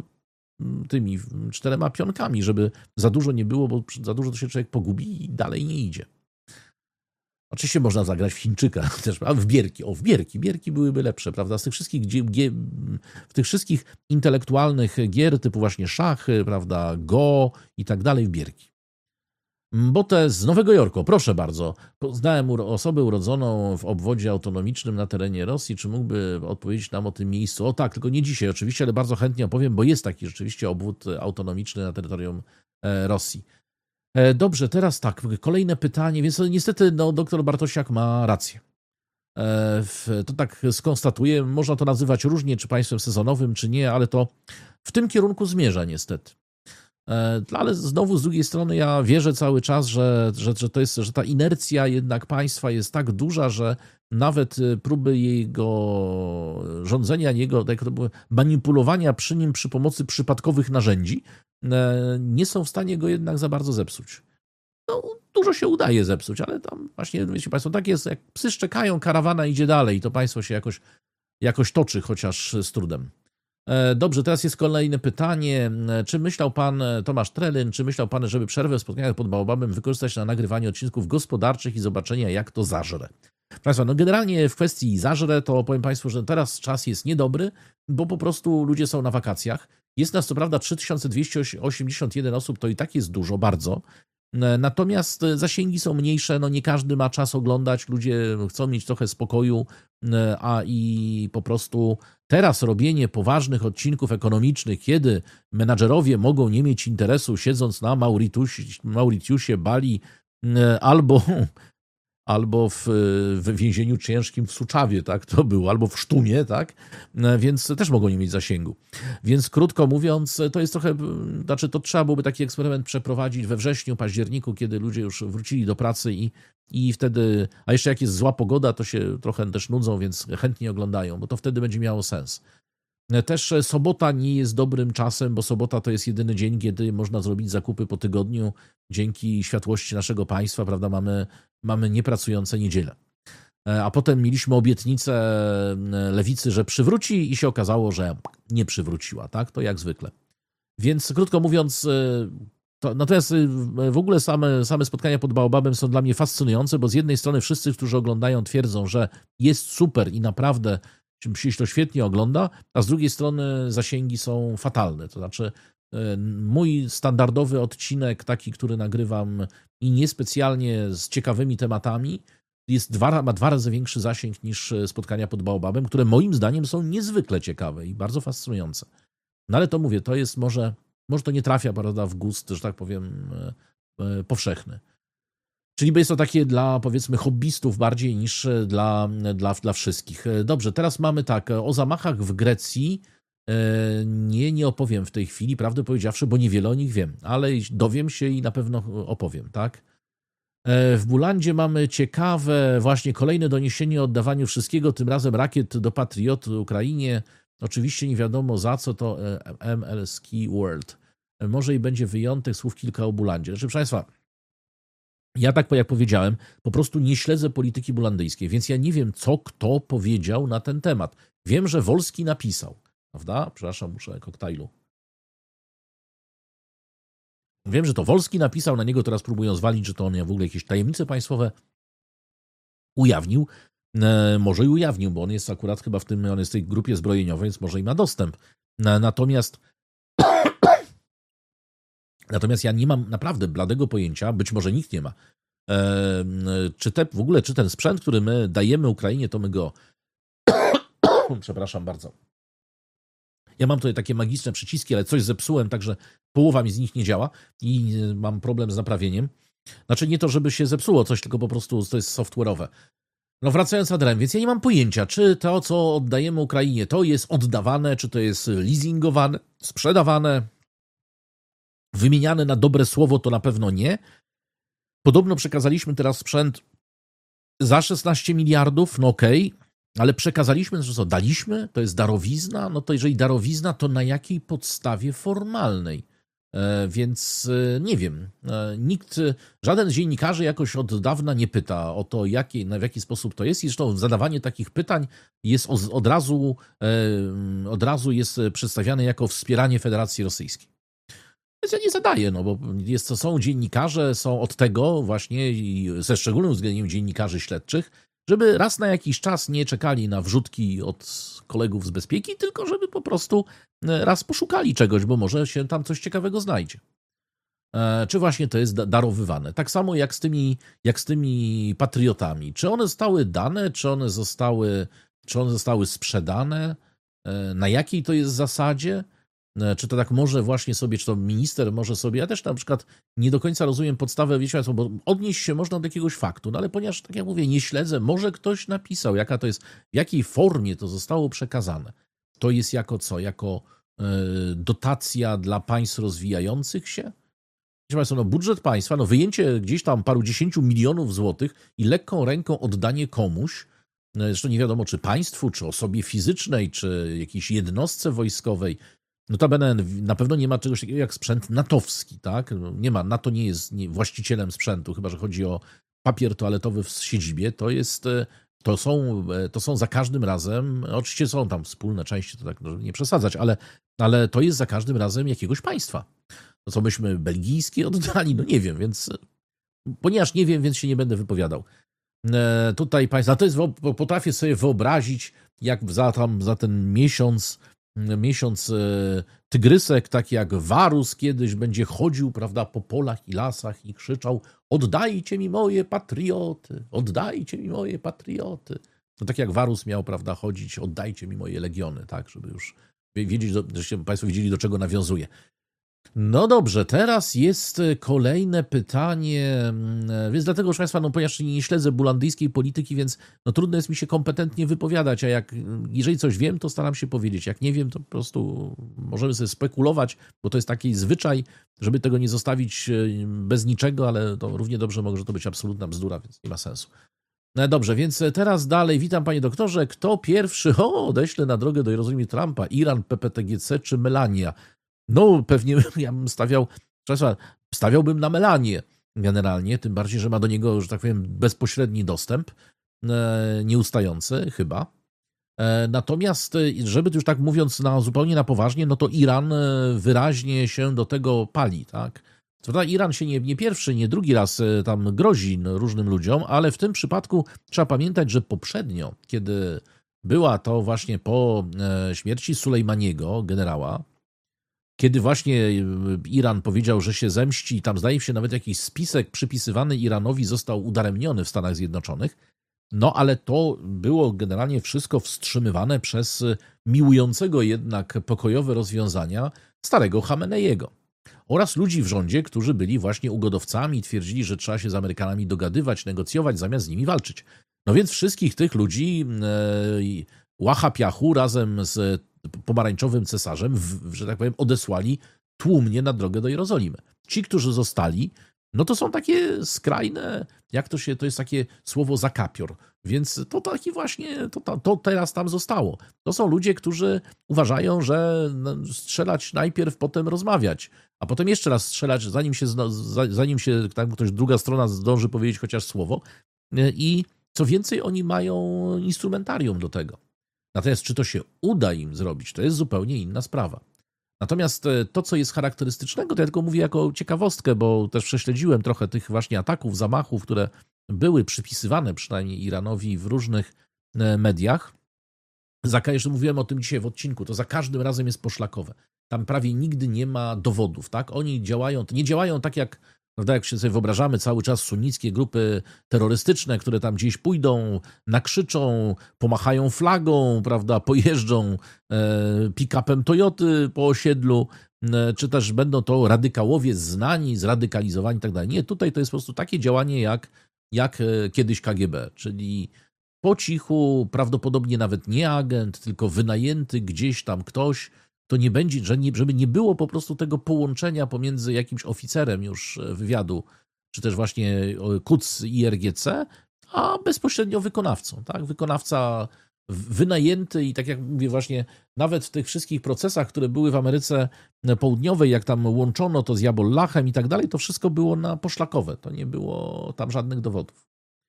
pionkami, żeby za dużo nie było, bo za dużo to się człowiek pogubi i dalej nie idzie. Oczywiście można zagrać w Chińczyka, też, a w bierki. Bierki byłyby lepsze, prawda? Z tych wszystkich w tych wszystkich intelektualnych gier typu właśnie szachy, prawda, Go i tak dalej, w bierki. Botę z Nowego Jorku, proszę bardzo. Poznałem osobę urodzoną w obwodzie autonomicznym na terenie Rosji. Czy mógłby odpowiedzieć nam o tym miejscu? O tak, tylko nie dzisiaj oczywiście, ale bardzo chętnie opowiem, bo jest taki rzeczywiście obwód autonomiczny na terytorium Rosji. Dobrze, teraz tak, kolejne pytanie, więc niestety doktor Bartosiak ma rację. To tak skonstatuję, można to nazywać różnie, czy państwem sezonowym, czy nie, ale to w tym kierunku zmierza niestety. Ale znowu z drugiej strony ja wierzę cały czas, że ta inercja jednak państwa jest tak duża, że nawet próby jego rządzenia, jego manipulowania przy nim przy pomocy przypadkowych narzędzi nie są w stanie go jednak za bardzo zepsuć. No, dużo się udaje zepsuć, ale tam właśnie, wiecie państwo, tak jest, jak psy szczekają, karawana idzie dalej i to państwo się jakoś toczy, chociaż z trudem. Dobrze, teraz jest kolejne pytanie. Czy myślał pan, Tomasz Trelyn, czy myślał pan, żeby przerwę w spotkaniach pod Baobabem wykorzystać na nagrywanie odcinków gospodarczych i zobaczenia, jak to zażre? Proszę państwa, no generalnie w kwestii zażre, to powiem państwu, że teraz czas jest niedobry, bo po prostu ludzie są na wakacjach. Jest nas co prawda 3281 osób, to i tak jest dużo, bardzo. Natomiast zasięgi są mniejsze, no nie każdy ma czas oglądać, ludzie chcą mieć trochę spokoju, a i po prostu teraz robienie poważnych odcinków ekonomicznych, kiedy menadżerowie mogą nie mieć interesu siedząc na Mauritiusie, Bali albo w więzieniu ciężkim w Suczawie, tak, to było, albo w Sztumie, tak, więc też mogą nie mieć zasięgu. Więc krótko mówiąc, to jest trochę, znaczy to trzeba byłoby taki eksperyment przeprowadzić we wrześniu, październiku, kiedy ludzie już wrócili do pracy i wtedy, a jeszcze jak jest zła pogoda, to się trochę też nudzą, więc chętnie oglądają, bo to wtedy będzie miało sens. Też sobota nie jest dobrym czasem, bo sobota to jest jedyny dzień, kiedy można zrobić zakupy po tygodniu. Dzięki światłości naszego państwa, prawda, mamy niepracujące niedziele. A potem mieliśmy obietnicę lewicy, że przywróci i się okazało, że nie przywróciła, tak? To jak zwykle. Więc krótko mówiąc, natomiast w ogóle same spotkania pod Baobabem są dla mnie fascynujące, bo z jednej strony wszyscy, którzy oglądają, twierdzą, że jest super i naprawdę się to świetnie ogląda, a z drugiej strony zasięgi są fatalne. To znaczy mój standardowy odcinek, taki, który nagrywam i niespecjalnie z ciekawymi tematami, ma 2 razy większy zasięg niż spotkania pod Baobabem, które moim zdaniem są niezwykle ciekawe i bardzo fascynujące. No ale to mówię, to jest może to nie trafia, prawda, w gust, że tak powiem, powszechny. Czyli jest to takie dla, powiedzmy, hobbystów bardziej niż dla wszystkich. Dobrze, teraz mamy tak, o zamachach w Grecji nie opowiem w tej chwili, prawdę powiedziawszy, bo niewiele o nich wiem, ale dowiem się i na pewno opowiem, tak? W Bulandzie mamy ciekawe właśnie kolejne doniesienie o oddawaniu wszystkiego, tym razem rakiet do Patriot Ukrainie. Oczywiście nie wiadomo za co, to MLSK World. Może i będzie wyjątek, słów kilka o Bulandzie. Proszę Państwa, ja tak jak powiedziałem, po prostu nie śledzę polityki bulandyjskiej, więc ja nie wiem, co kto powiedział na ten temat. Wiem, że Wolski napisał, prawda? Przepraszam, muszę koktajlu. Wiem, że to Wolski napisał, na niego teraz próbują zwalić, że to on w ogóle jakieś tajemnice państwowe ujawnił. Może i ujawnił, bo on jest akurat chyba on jest w tej grupie zbrojeniowej, więc może i ma dostęp. Natomiast ja nie mam naprawdę bladego pojęcia, być może nikt nie ma, czy ten sprzęt, który my dajemy Ukrainie, to my go przepraszam bardzo. Ja mam tutaj takie magiczne przyciski, ale coś zepsułem, także połowa mi z nich nie działa i mam problem z naprawieniem. Znaczy nie to, żeby się zepsuło coś, tylko po prostu to jest software'owe. No wracając ad rem, więc ja nie mam pojęcia, czy to, co oddajemy Ukrainie, to jest oddawane, czy to jest leasingowane, sprzedawane, wymieniane na dobre słowo, to na pewno nie. Podobno przekazaliśmy teraz sprzęt za 16 miliardów, no okej, ale przekazaliśmy, że co, daliśmy? To jest darowizna? No to jeżeli darowizna, to na jakiej podstawie formalnej? Więc nie wiem. Żaden z dziennikarzy jakoś od dawna nie pyta o to, w jaki sposób to jest. I zresztą zadawanie takich pytań jest od razu jest przedstawiane jako wspieranie Federacji Rosyjskiej. Więc ja nie zadaję, no bo są dziennikarze, są od tego właśnie i ze szczególnym uwzględnieniem dziennikarzy śledczych, żeby raz na jakiś czas nie czekali na wrzutki od kolegów z bezpieki, tylko żeby po prostu raz poszukali czegoś, bo może się tam coś ciekawego znajdzie. czy właśnie to jest darowywane. Tak samo jak z tymi patriotami. Czy one zostały dane, czy one zostały sprzedane, na jakiej to jest zasadzie? Czy to tak może właśnie sobie, czy to minister może sobie, ja też na przykład nie do końca rozumiem podstawę, wiecie Państwo, bo odnieść się można do jakiegoś faktu, no ale ponieważ, tak jak mówię, nie śledzę, może ktoś napisał, jaka to jest, w jakiej formie to zostało przekazane. To jest jako co? Jako dotacja dla państw rozwijających się? Wiecie Państwo, no budżet państwa, no wyjęcie gdzieś tam paru 10 milionów złotych i lekką ręką oddanie komuś, zresztą nie wiadomo czy państwu, czy osobie fizycznej, czy jakiejś jednostce wojskowej. Notabene na pewno nie ma czegoś takiego jak sprzęt natowski, tak? Nie ma, NATO nie jest właścicielem sprzętu, chyba że chodzi o papier toaletowy w siedzibie. To są za każdym razem, oczywiście są tam wspólne części, to tak nie przesadzać, ale to jest za każdym razem jakiegoś państwa. To co myśmy belgijskie oddali, no nie wiem, więc ponieważ nie wiem, więc się nie będę wypowiadał. Tutaj państwa, to jest, potrafię sobie wyobrazić, jak za ten miesiąc tygrysek, taki jak Warus kiedyś będzie chodził, prawda, po polach i lasach i krzyczał: oddajcie mi moje patrioty, oddajcie mi moje patrioty. No tak jak Warus miał, prawda, chodzić: oddajcie mi moje legiony, tak, żeby już wiedzieć, żebyście Państwo wiedzieli, do czego nawiązuje. No dobrze, teraz jest kolejne pytanie, więc dlatego, proszę Państwa, no ponieważ nie śledzę bulandyjskiej polityki, więc no trudno jest mi się kompetentnie wypowiadać, a jeżeli coś wiem, to staram się powiedzieć, jak nie wiem, to po prostu możemy sobie spekulować, bo to jest taki zwyczaj, żeby tego nie zostawić bez niczego, ale to równie dobrze może to być absolutna bzdura, więc nie ma sensu. No dobrze, więc teraz dalej, witam panie doktorze, kto pierwszy odeśle na drogę do Jerozolimy Trumpa, Iran, PPTGC czy Melania? No pewnie ja bym stawiałbym na Melanię generalnie, tym bardziej, że ma do niego, że tak powiem, bezpośredni dostęp, nieustający chyba. Natomiast, żeby już tak mówiąc zupełnie na poważnie, no to Iran wyraźnie się do tego pali, tak? Co prawda Iran się nie pierwszy, nie drugi raz tam grozi różnym ludziom, ale w tym przypadku trzeba pamiętać, że poprzednio, kiedy była to właśnie po śmierci Sulejmaniego, generała, kiedy właśnie Iran powiedział, że się zemści, tam zdaje się nawet jakiś spisek przypisywany Iranowi został udaremniony w Stanach Zjednoczonych, no ale to było generalnie wszystko wstrzymywane przez miłującego jednak pokojowe rozwiązania starego Chameneiego oraz ludzi w rządzie, którzy byli właśnie ugodowcami i twierdzili, że trzeba się z Amerykanami dogadywać, negocjować, zamiast z nimi walczyć. No więc wszystkich tych ludzi łacha piachu razem z pomarańczowym cesarzem, że tak powiem, odesłali tłumnie na drogę do Jerozolimy. Ci, którzy zostali, no to są takie skrajne, to jest takie słowo zakapior, więc to taki właśnie, to teraz tam zostało. To są ludzie, którzy uważają, że strzelać najpierw, potem rozmawiać, a potem jeszcze raz strzelać, zanim się tam ktoś, druga strona zdąży powiedzieć chociaż słowo. I co więcej, oni mają instrumentarium do tego. Natomiast czy to się uda im zrobić, to jest zupełnie inna sprawa. Natomiast to, co jest charakterystycznego, to ja tylko mówię jako ciekawostkę, bo też prześledziłem trochę tych właśnie ataków, zamachów, które były przypisywane przynajmniej Iranowi w różnych mediach. Jeszcze mówiłem o tym dzisiaj w odcinku, to za każdym razem jest poszlakowe. Tam prawie nigdy nie ma dowodów, tak? Oni nie działają tak jak, prawda, jak się sobie wyobrażamy, cały czas sunnickie grupy terrorystyczne, które tam gdzieś pójdą, nakrzyczą, pomachają flagą, prawda, pojeżdżą pick-upem Toyoty po osiedlu, czy też będą to radykałowie znani, zradykalizowani i tak dalej. Nie, tutaj to jest po prostu takie działanie jak kiedyś KGB, czyli po cichu, prawdopodobnie nawet nie agent, tylko wynajęty gdzieś tam ktoś, to nie będzie, żeby nie było po prostu tego połączenia pomiędzy jakimś oficerem już wywiadu, czy też właśnie KUC i IRGC, a bezpośrednio wykonawcą. Tak? Wykonawca wynajęty i tak jak mówię właśnie, nawet w tych wszystkich procesach, które były w Ameryce Południowej, jak tam łączono to z Jabollachem i tak dalej, to wszystko było na poszlakowe. To nie było tam żadnych dowodów.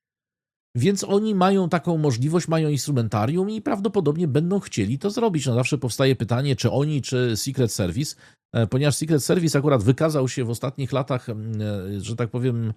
Więc oni mają taką możliwość, mają instrumentarium i prawdopodobnie będą chcieli to zrobić. No zawsze powstaje pytanie, czy oni, czy Secret Service, ponieważ Secret Service akurat wykazał się w ostatnich latach, że tak powiem,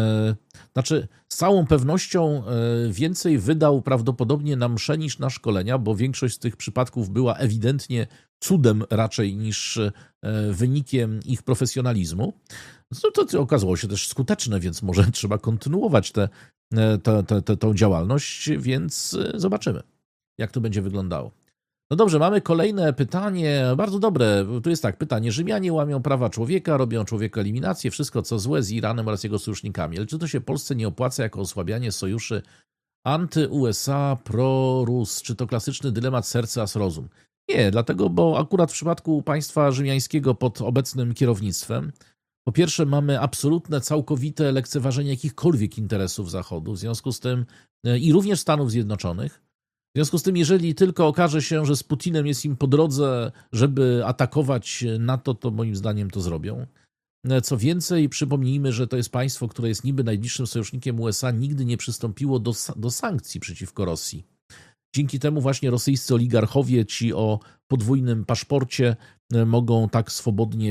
znaczy z całą pewnością więcej wydał prawdopodobnie na msze niż na szkolenia, bo większość z tych przypadków była ewidentnie cudem raczej niż wynikiem ich profesjonalizmu. To okazało się też skuteczne, więc może trzeba kontynuować tą działalność, więc zobaczymy, jak to będzie wyglądało. No dobrze, mamy kolejne pytanie, bardzo dobre. Tu jest tak, pytanie. Rzymianie łamią prawa człowieka, robią człowieka eliminację, wszystko co złe z Iranem oraz jego sojusznikami. Ale czy to się Polsce nie opłaca jako osłabianie sojuszy anty-USA, pro-Rus? Czy to klasyczny dylemat serca a rozum? Nie, dlatego, bo akurat w przypadku państwa rzymiańskiego pod obecnym kierownictwem, po pierwsze mamy absolutne, całkowite lekceważenie jakichkolwiek interesów Zachodu, w związku z tym i również Stanów Zjednoczonych. W związku z tym, jeżeli tylko okaże się, że z Putinem jest im po drodze, żeby atakować NATO, to moim zdaniem to zrobią. Co więcej, przypomnijmy, że to jest państwo, które jest niby najbliższym sojusznikiem USA, nigdy nie przystąpiło do sankcji przeciwko Rosji. Dzięki temu właśnie rosyjscy oligarchowie, ci o podwójnym paszporcie, mogą tak swobodnie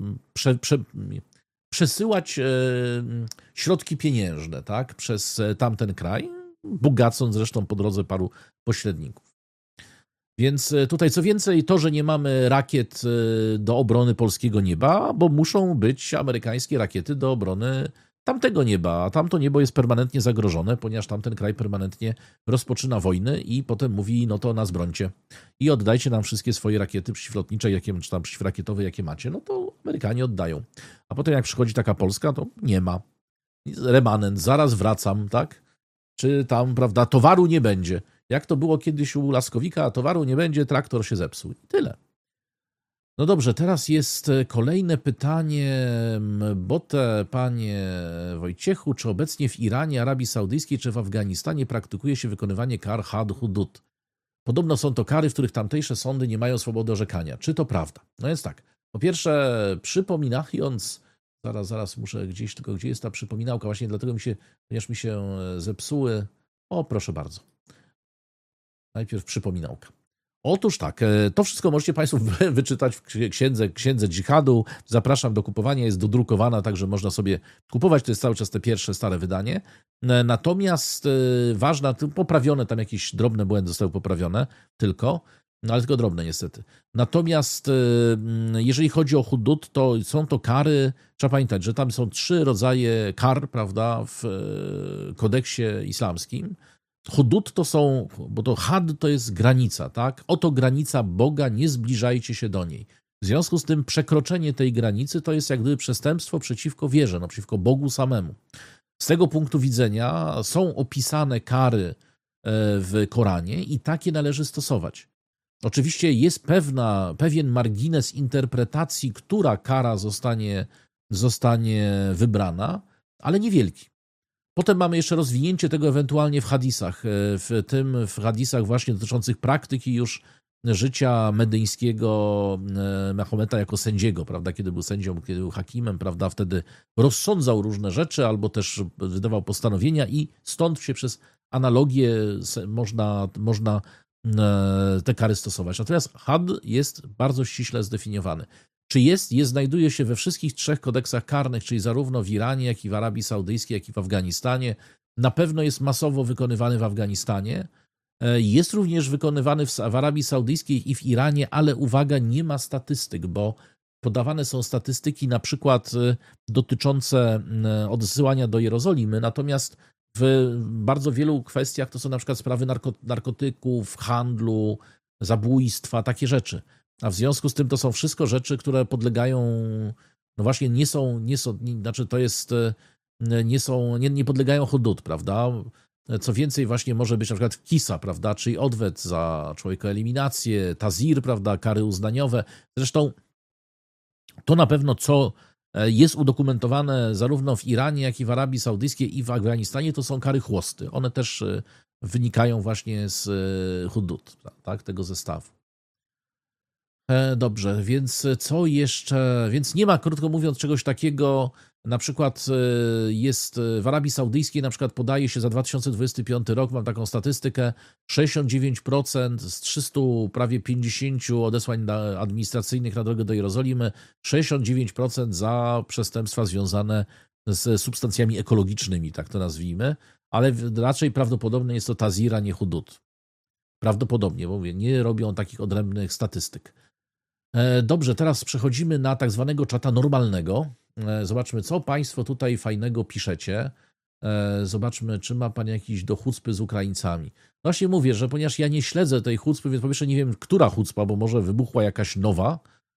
przesyłać środki pieniężne, tak, przez tamten kraj, bogacąc zresztą po drodze paru pośredników. Więc tutaj co więcej, to, że nie mamy rakiet do obrony polskiego nieba, bo muszą być amerykańskie rakiety do obrony tamtego nieba, a tamto niebo jest permanentnie zagrożone, ponieważ tamten kraj permanentnie rozpoczyna wojny i potem mówi, no to nas brońcie i oddajcie nam wszystkie swoje rakiety przeciwlotnicze, czy tam przeciwrakietowe, jakie macie, no to Amerykanie oddają. A potem jak przychodzi taka Polska, to nie ma. Remanent, zaraz wracam, tak? Czy tam, prawda, towaru nie będzie. Jak to było kiedyś u Laskowika, towaru nie będzie, traktor się zepsuł. I tyle. No dobrze, teraz jest kolejne pytanie. Panie Wojciechu, czy obecnie w Iranie, Arabii Saudyjskiej czy w Afganistanie praktykuje się wykonywanie kar had hudud? Podobno są to kary, w których tamtejsze sądy nie mają swobody orzekania. Czy to prawda? No jest tak. Po pierwsze, przypominając, zaraz muszę gdzieś, tylko gdzie jest ta przypominałka? Właśnie dlatego ponieważ mi się zepsuły. O, proszę bardzo. Najpierw przypominałka. Otóż tak, to wszystko możecie Państwo wyczytać w księdze dżihadu. Zapraszam do kupowania, jest dodrukowana, także można sobie kupować. To jest cały czas te pierwsze, stare wydanie. Natomiast ważna, poprawione, tam jakieś drobne błędy zostały poprawione tylko, ale tylko drobne niestety. Natomiast jeżeli chodzi o hudud, to są to kary, trzeba pamiętać, że tam są 3 rodzaje kar, prawda, w kodeksie islamskim. Hudud to są, bo to had to jest granica, tak? Oto granica Boga, nie zbliżajcie się do niej. W związku z tym przekroczenie tej granicy to jest jak gdyby przestępstwo przeciwko wierze, no przeciwko Bogu samemu. Z tego punktu widzenia są opisane kary w Koranie i takie należy stosować. Oczywiście jest pewien margines interpretacji, która kara zostanie wybrana, ale niewielki. Potem mamy jeszcze rozwinięcie tego ewentualnie w hadisach, w hadisach właśnie dotyczących praktyki już życia medyjskiego Mahometa jako sędziego, prawda, kiedy był sędzią, kiedy był hakimem, prawda, wtedy rozsądzał różne rzeczy albo też wydawał postanowienia i stąd się przez analogię można te kary stosować. Natomiast had jest bardzo ściśle zdefiniowany. Czy znajduje się we wszystkich 3 kodeksach karnych, czyli zarówno w Iranie, jak i w Arabii Saudyjskiej, jak i w Afganistanie. Na pewno jest masowo wykonywany w Afganistanie. Jest również wykonywany w Arabii Saudyjskiej i w Iranie, ale uwaga, nie ma statystyk, bo podawane są statystyki na przykład dotyczące odsyłania do Jerozolimy, natomiast w bardzo wielu kwestiach to są na przykład sprawy narkotyków, handlu, zabójstwa, takie rzeczy. A w związku z tym to są wszystko rzeczy, które podlegają, no właśnie znaczy to jest, nie podlegają hudud, prawda? Co więcej, właśnie może być na przykład kisa, prawda? Czyli odwet za człowieka eliminację, tazir, prawda? Kary uznaniowe. Zresztą to na pewno, co jest udokumentowane zarówno w Iranie, jak i w Arabii Saudyjskiej i w Afganistanie, to są kary chłosty. One też wynikają właśnie z hudud, tak? Tego zestawu. Dobrze, więc co jeszcze? Więc nie ma, krótko mówiąc, czegoś takiego. Na przykład jest w Arabii Saudyjskiej, na przykład podaje się za 2025 rok, mam taką statystykę, 69% z 300 prawie 50 odesłań administracyjnych na drogę do Jerozolimy, 69% za przestępstwa związane z substancjami ekologicznymi, tak to nazwijmy, ale raczej prawdopodobne jest to tazir, a nie hudud. Prawdopodobnie, bo mówię, nie robią takich odrębnych statystyk. Dobrze, teraz przechodzimy na tak zwanego czata normalnego. Zobaczmy, co Państwo tutaj fajnego piszecie. Zobaczmy, czy ma Pan jakiś do hucpy z Ukraińcami. Właśnie mówię, że ponieważ ja nie śledzę tej hucpy, więc po pierwsze nie wiem, która hucpa, bo może wybuchła jakaś nowa,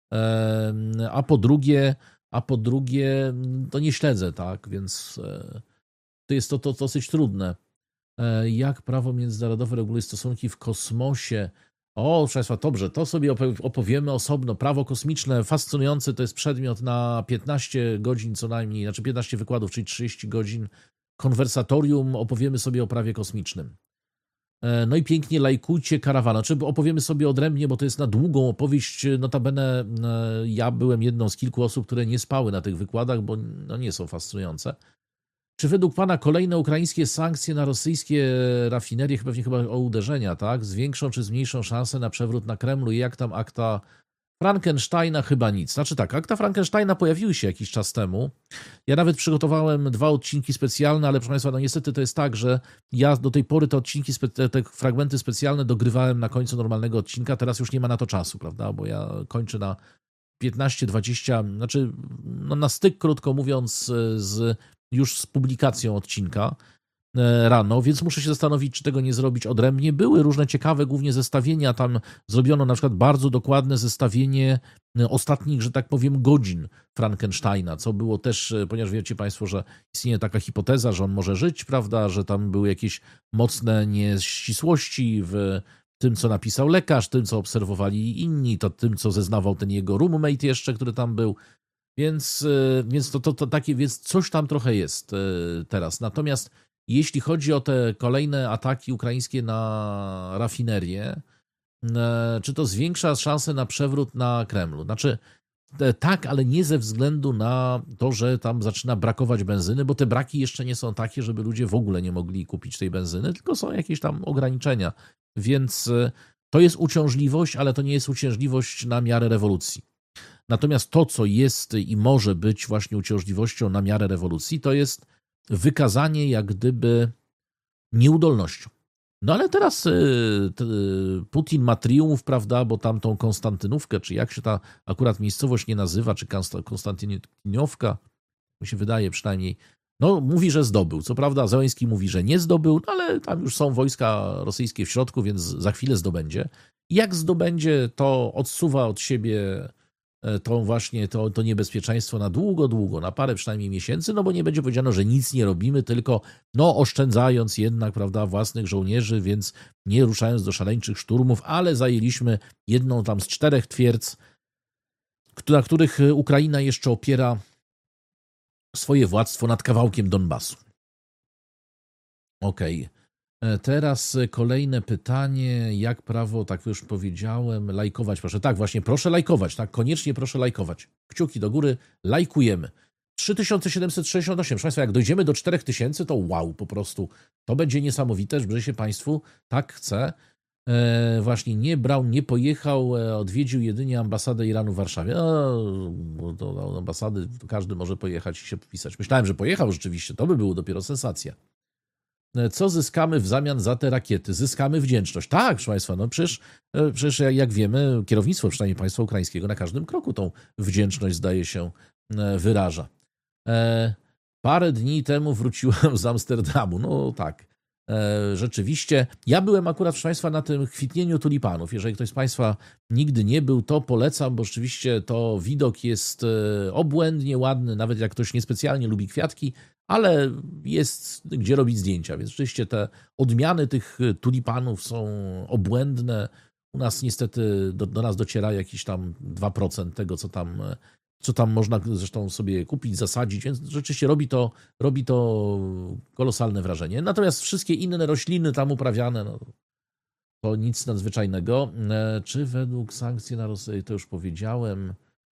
a po drugie to nie śledzę, tak, więc to jest to dosyć trudne. Jak prawo międzynarodowe reguluje stosunki w kosmosie? O, proszę Państwa, dobrze, to sobie opowiemy osobno. Prawo kosmiczne, fascynujący, to jest przedmiot na 15 godzin co najmniej, znaczy 15 wykładów, czyli 30 godzin konwersatorium, opowiemy sobie o prawie kosmicznym. No i pięknie lajkujcie karawana. Znaczy opowiemy sobie odrębnie, bo to jest na długą opowieść. Notabene ja byłem jedną z kilku osób, które nie spały na tych wykładach, bo no, nie są fascynujące. Czy według Pana kolejne ukraińskie sankcje na rosyjskie rafinerie, pewnie chyba o uderzenia, tak, zwiększą czy zmniejszą szanse na przewrót na Kremlu? I jak tam akta Frankensteina? Chyba nic. Znaczy tak, akta Frankensteina pojawiły się jakiś czas temu. Ja nawet przygotowałem 2 odcinki specjalne, ale proszę Państwa, no niestety to jest tak, że ja do tej pory te odcinki, te fragmenty specjalne dogrywałem na końcu normalnego odcinka, teraz już nie ma na to czasu, prawda, bo ja kończę na 15-20, znaczy no na styk, krótko mówiąc, już z publikacją odcinka rano, więc muszę się zastanowić, czy tego nie zrobić odrębnie. Były różne ciekawe głównie zestawienia, tam zrobiono na przykład bardzo dokładne zestawienie ostatnich, że tak powiem, godzin Frankensteina, co było też, ponieważ wiecie Państwo, że istnieje taka hipoteza, że on może żyć, prawda, że tam były jakieś mocne nieścisłości w tym, co napisał lekarz, tym, co obserwowali inni, to tym, co zeznawał ten jego roommate jeszcze, który tam był. Więc to takie, więc coś tam trochę jest teraz. Natomiast jeśli chodzi o te kolejne ataki ukraińskie na rafinerię, czy to zwiększa szanse na przewrót na Kremlu? Znaczy tak, ale nie ze względu na to, że tam zaczyna brakować benzyny, bo te braki jeszcze nie są takie, żeby ludzie w ogóle nie mogli kupić tej benzyny, tylko są jakieś tam ograniczenia. Więc to jest uciążliwość, ale to nie jest uciążliwość na miarę rewolucji. Natomiast to, co jest i może być właśnie uciążliwością na miarę rewolucji, to jest wykazanie jak gdyby nieudolnością. No ale teraz Putin ma triumf, prawda, bo tamtą Konstantynówkę, czy jak się ta akurat miejscowość nie nazywa, czy Konstantyniówka, mi się wydaje przynajmniej, no mówi, że zdobył. Co prawda Zełenski mówi, że nie zdobył, no, ale tam już są wojska rosyjskie w środku, więc za chwilę zdobędzie. Jak zdobędzie, to odsuwa od siebie to niebezpieczeństwo na długo, na parę przynajmniej miesięcy, no bo nie będzie powiedziano, że nic nie robimy, tylko no oszczędzając jednak, prawda, własnych żołnierzy, więc nie ruszając do szaleńczych szturmów, ale zajęliśmy jedną tam z 4 twierdz, na których Ukraina jeszcze opiera swoje władztwo nad kawałkiem Donbasu. Okej. Teraz kolejne pytanie, jak prawo, tak już powiedziałem, lajkować proszę. Tak, właśnie, proszę lajkować, tak, koniecznie proszę lajkować. Kciuki do góry, lajkujemy. 3768, proszę Państwa, jak dojdziemy do 4000, to wow, po prostu, to będzie niesamowite, że się Państwu tak chce. Właśnie nie brał, nie pojechał, odwiedził jedynie ambasadę Iranu w Warszawie. Do ambasady każdy może pojechać i się podpisać. Myślałem, że pojechał rzeczywiście, to by było dopiero sensacja. Co zyskamy w zamian za te rakiety? Zyskamy wdzięczność. Tak, proszę Państwa, no przecież jak wiemy, kierownictwo przynajmniej państwa ukraińskiego na każdym kroku tą wdzięczność zdaje się wyraża. Parę dni temu wróciłem z Amsterdamu. No tak, rzeczywiście. Ja byłem akurat, proszę Państwa, na tym kwitnieniu tulipanów. Jeżeli ktoś z Państwa nigdy nie był, to polecam, bo rzeczywiście to widok jest obłędnie ładny, nawet jak ktoś niespecjalnie lubi kwiatki, ale jest gdzie robić zdjęcia, więc rzeczywiście te odmiany tych tulipanów są obłędne. U nas niestety do nas dociera jakieś tam 2% tego, co tam można zresztą sobie kupić, zasadzić, więc rzeczywiście robi to kolosalne wrażenie. Natomiast wszystkie inne rośliny tam uprawiane, no, to nic nadzwyczajnego. Czy według sankcji na Rosję, to już powiedziałem,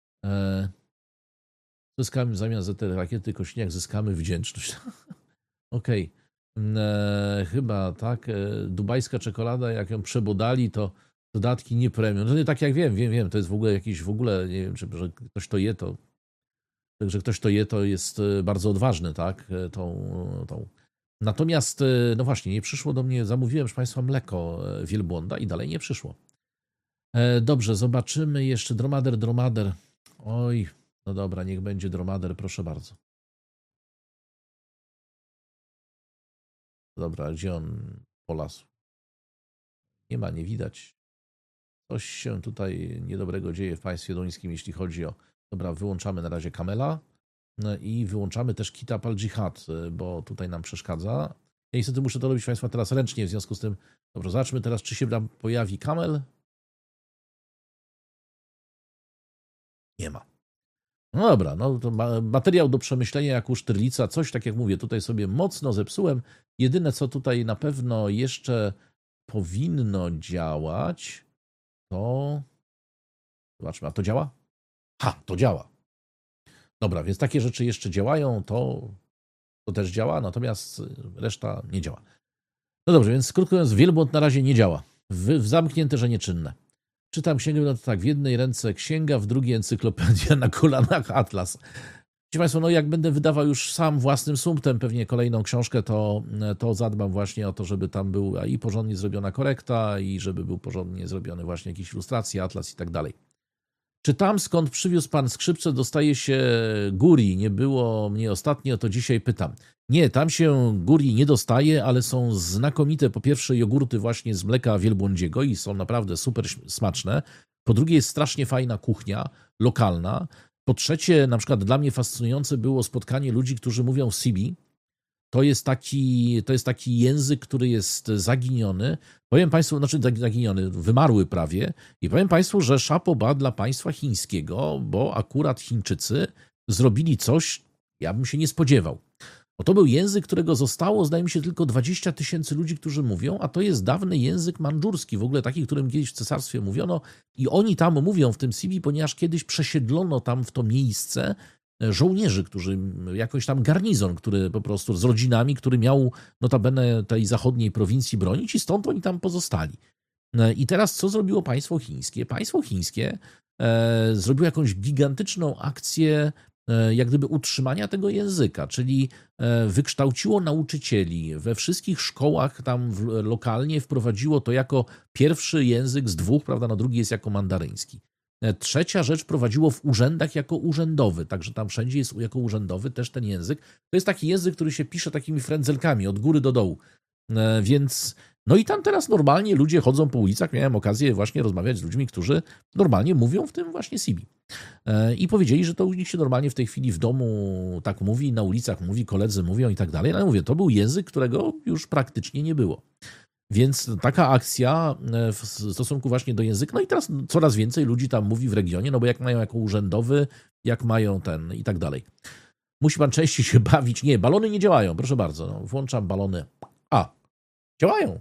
zyskamy zamiast za te rakiety Kośniak, zyskamy wdzięczność. Okej. Chyba tak. Dubajska czekolada, jak ją przebodali, to dodatki nie premium. No tak jak wiem, to jest w ogóle jakiś, nie wiem, czy że ktoś to je, to że ktoś to je, to jest bardzo odważny, tak? Tą. Natomiast, no właśnie, nie przyszło do mnie, zamówiłem, proszę Państwa, mleko wielbłąda i dalej nie przyszło. Dobrze, zobaczymy jeszcze dromader. Oj, no dobra, niech będzie dromader, proszę bardzo. Dobra, gdzie on polasł? Nie ma, nie widać. Coś się tutaj niedobrego dzieje w państwie duńskim, jeśli chodzi o... Dobra, wyłączamy na razie Kamela i wyłączamy też Kitab al-Jihad, bo tutaj nam przeszkadza. Ja niestety muszę to robić Państwa teraz ręcznie, w związku z tym... Dobrze, zobaczmy teraz, czy się nam pojawi Kamel. Nie ma. No dobra, no to materiał do przemyślenia jak u Sztyrlica, coś tak jak mówię, tutaj sobie mocno zepsułem. Jedyne co tutaj na pewno jeszcze powinno działać, to... Zobaczmy, a to działa? To działa. Dobra, więc takie rzeczy jeszcze działają, to też działa, natomiast reszta nie działa. No dobrze, więc krótko mówiąc, wielbłąd na razie nie działa. Zamknięte, że nieczynne. Czytam księgę, no to tak, w jednej ręce księga, w drugiej encyklopedia, na kolanach atlas. Wiecie Państwo, no jak będę wydawał już sam własnym sumptem pewnie kolejną książkę, to zadbam właśnie o to, żeby tam była i porządnie zrobiona korekta, i żeby był porządnie zrobiony właśnie jakieś ilustracje, atlas i tak dalej. Czy tam, skąd przywiózł pan skrzypce, dostaje się guri? Nie było mnie ostatnio, to dzisiaj pytam. Nie, tam się guri nie dostaje, ale są znakomite, po pierwsze, jogurty właśnie z mleka wielbłądziego i są naprawdę super smaczne. Po drugie, jest strasznie fajna kuchnia, lokalna. Po trzecie, na przykład dla mnie fascynujące było spotkanie ludzi, którzy mówią Sibi. To jest taki język, który jest zaginiony. Powiem Państwu, znaczy zaginiony, wymarły prawie. I powiem Państwu, że szapoba dla państwa chińskiego, bo akurat Chińczycy zrobili coś, ja bym się nie spodziewał. Bo to był język, którego zostało, zdaje mi się, tylko 20 000 ludzi, którzy mówią, a to jest dawny język mandżurski, w ogóle taki, którym kiedyś w cesarstwie mówiono. I oni tam mówią w tym Sibi, ponieważ kiedyś przesiedlono tam w to miejsce żołnierzy, którzy jakoś tam garnizon, który po prostu z rodzinami, który miał notabene tej zachodniej prowincji bronić i stąd oni tam pozostali. I teraz co zrobiło państwo chińskie? Państwo chińskie zrobiło jakąś gigantyczną akcję jak gdyby utrzymania tego języka, czyli wykształciło nauczycieli we wszystkich szkołach tam lokalnie, wprowadziło to jako pierwszy język z dwóch, prawda, no drugi jest jako mandaryński. Trzecia rzecz, prowadziło w urzędach jako urzędowy, także tam wszędzie jest jako urzędowy też ten język. To jest taki język, który się pisze takimi frędzelkami od góry do dołu. Więc no i tam teraz normalnie ludzie chodzą po ulicach. Miałem okazję właśnie rozmawiać z ludźmi, którzy normalnie mówią w tym właśnie Sibi. I powiedzieli, że to u nich się normalnie w tej chwili w domu tak mówi, na ulicach mówi, koledzy mówią i tak dalej. Ale mówię, to był język, którego już praktycznie nie było. Więc taka akcja w stosunku właśnie do języka, no i teraz coraz więcej ludzi tam mówi w regionie, no bo jak mają jako urzędowy, jak mają ten i tak dalej. Musi pan częściej się bawić. Nie, balony nie działają, proszę bardzo. No, włączam balony. Działają.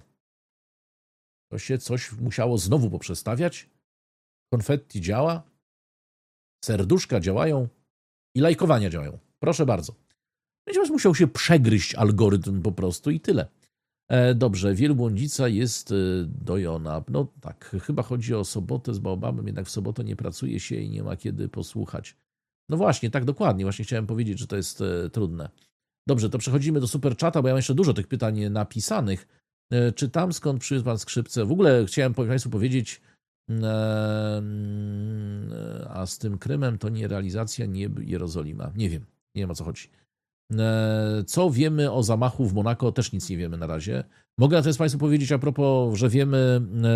To się coś musiało znowu poprzestawiać. Konfetti działa. Serduszka działają. I lajkowania działają. Proszę bardzo. Będziesz musiał się przegryźć algorytm po prostu i tyle. Dobrze, wielbłądzica jest dojona. No tak, chyba chodzi o sobotę z baobabem, jednak w sobotę nie pracuje się i nie ma kiedy posłuchać. No właśnie, tak dokładnie. Właśnie chciałem powiedzieć, że to jest trudne. Dobrze, to przechodzimy do superchata, bo ja mam jeszcze dużo tych pytań napisanych. Czy tam, skąd przywiózł pan skrzypce? W ogóle chciałem Państwu powiedzieć, a z tym Krymem to nie realizacja, nie Jerozolima. Nie wiem o co chodzi. Co wiemy o zamachu w Monako? Też nic nie wiemy na razie. Mogę natomiast Państwu powiedzieć a propos, że wiemy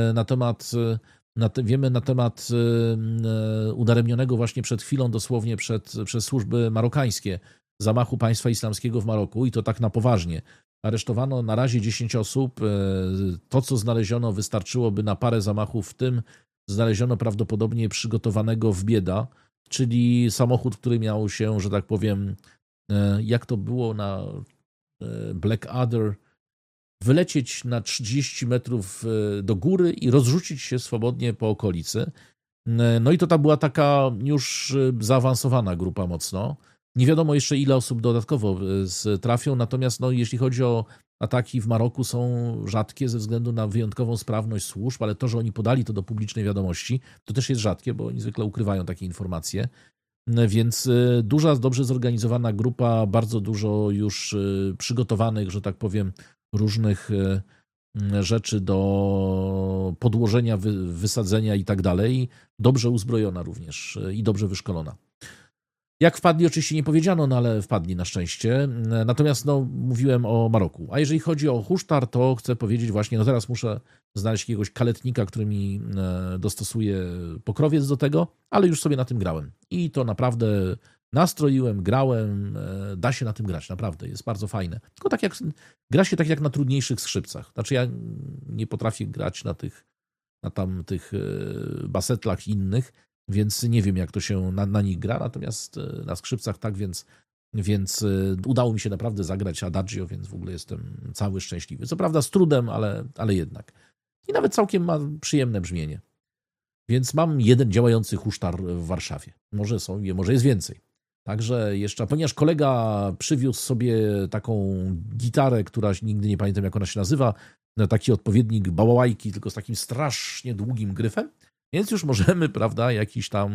na temat udaremnionego właśnie przed chwilą, dosłownie przez służby marokańskie, zamachu państwa islamskiego w Maroku i to tak na poważnie. Aresztowano na razie 10 osób. To, co znaleziono, wystarczyłoby na parę zamachów, w tym znaleziono prawdopodobnie przygotowanego w bieda, czyli samochód, który miał się, że tak powiem, jak to było na Blackadder, wylecieć na 30 metrów do góry i rozrzucić się swobodnie po okolicy. No i to ta była taka już zaawansowana grupa mocno. Nie wiadomo jeszcze, ile osób dodatkowo trafią, natomiast no, jeśli chodzi o ataki w Maroku, są rzadkie ze względu na wyjątkową sprawność służb, ale to, że oni podali to do publicznej wiadomości, to też jest rzadkie, bo oni zwykle ukrywają takie informacje. Więc duża, dobrze zorganizowana grupa, bardzo dużo już przygotowanych, że tak powiem, różnych rzeczy do podłożenia, wysadzenia i tak dalej. Dobrze uzbrojona również i dobrze wyszkolona. Jak wpadli, oczywiście nie powiedziano, no ale wpadli na szczęście. Natomiast mówiłem o Maroku. A jeżeli chodzi o husztar, to chcę powiedzieć właśnie, teraz muszę znaleźć jakiegoś kaletnika, który mi dostosuje pokrowiec do tego, ale już sobie na tym grałem. I to naprawdę nastroiłem, grałem, da się na tym grać, naprawdę, jest bardzo fajne. Tylko gra się tak jak na trudniejszych skrzypcach. Znaczy ja nie potrafię grać na tamtych basetlach innych, więc nie wiem, jak to się na nich gra, natomiast na skrzypcach tak, więc udało mi się naprawdę zagrać Adagio, więc w ogóle jestem cały szczęśliwy. Co prawda z trudem, ale jednak. I nawet całkiem ma przyjemne brzmienie. Więc mam jeden działający husztar w Warszawie. Może jest więcej. Także jeszcze, ponieważ kolega przywiózł sobie taką gitarę, która nigdy nie pamiętam, jak ona się nazywa, taki odpowiednik bałałajki, tylko z takim strasznie długim gryfem, więc już możemy, prawda, jakiś tam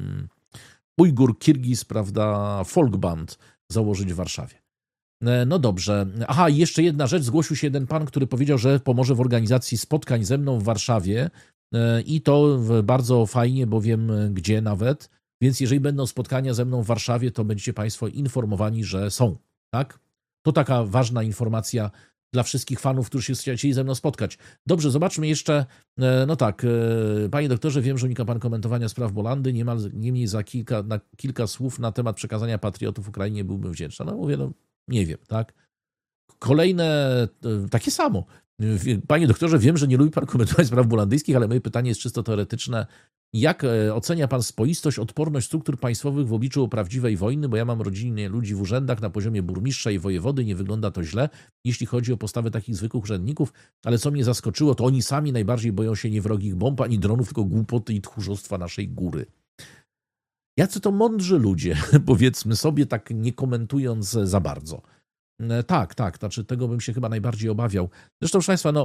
Ujgur, Kirgiz, prawda, folk band założyć w Warszawie. No dobrze. Aha, i jeszcze jedna rzecz. Zgłosił się jeden pan, który powiedział, że pomoże w organizacji spotkań ze mną w Warszawie i to bardzo fajnie, bo wiem gdzie nawet. Więc jeżeli będą spotkania ze mną w Warszawie, to będziecie Państwo informowani, że są. Tak? To taka ważna informacja dla wszystkich fanów, którzy się chcieli ze mną spotkać. Dobrze, zobaczmy jeszcze. No tak, panie doktorze, wiem, że unika pan komentowania spraw Bolandy, niemniej za kilka słów na temat przekazania patriotów Ukrainie byłbym wdzięczny. No mówię, nie wiem, tak? Kolejne, takie samo. Panie doktorze, wiem, że nie lubi pan komentować spraw bolandyjskich, ale moje pytanie jest czysto teoretyczne. Jak ocenia pan spoistość, odporność struktur państwowych w obliczu prawdziwej wojny? Bo ja mam rodzinnie ludzi w urzędach na poziomie burmistrza i wojewody, nie wygląda to źle, jeśli chodzi o postawę takich zwykłych urzędników, ale co mnie zaskoczyło, to oni sami najbardziej boją się nie wrogich bomb ani dronów, tylko głupoty i tchórzostwa naszej góry. Jacy to mądrzy ludzie, powiedzmy sobie, tak nie komentując za bardzo. Tak, znaczy tego bym się chyba najbardziej obawiał. Zresztą, proszę Państwa,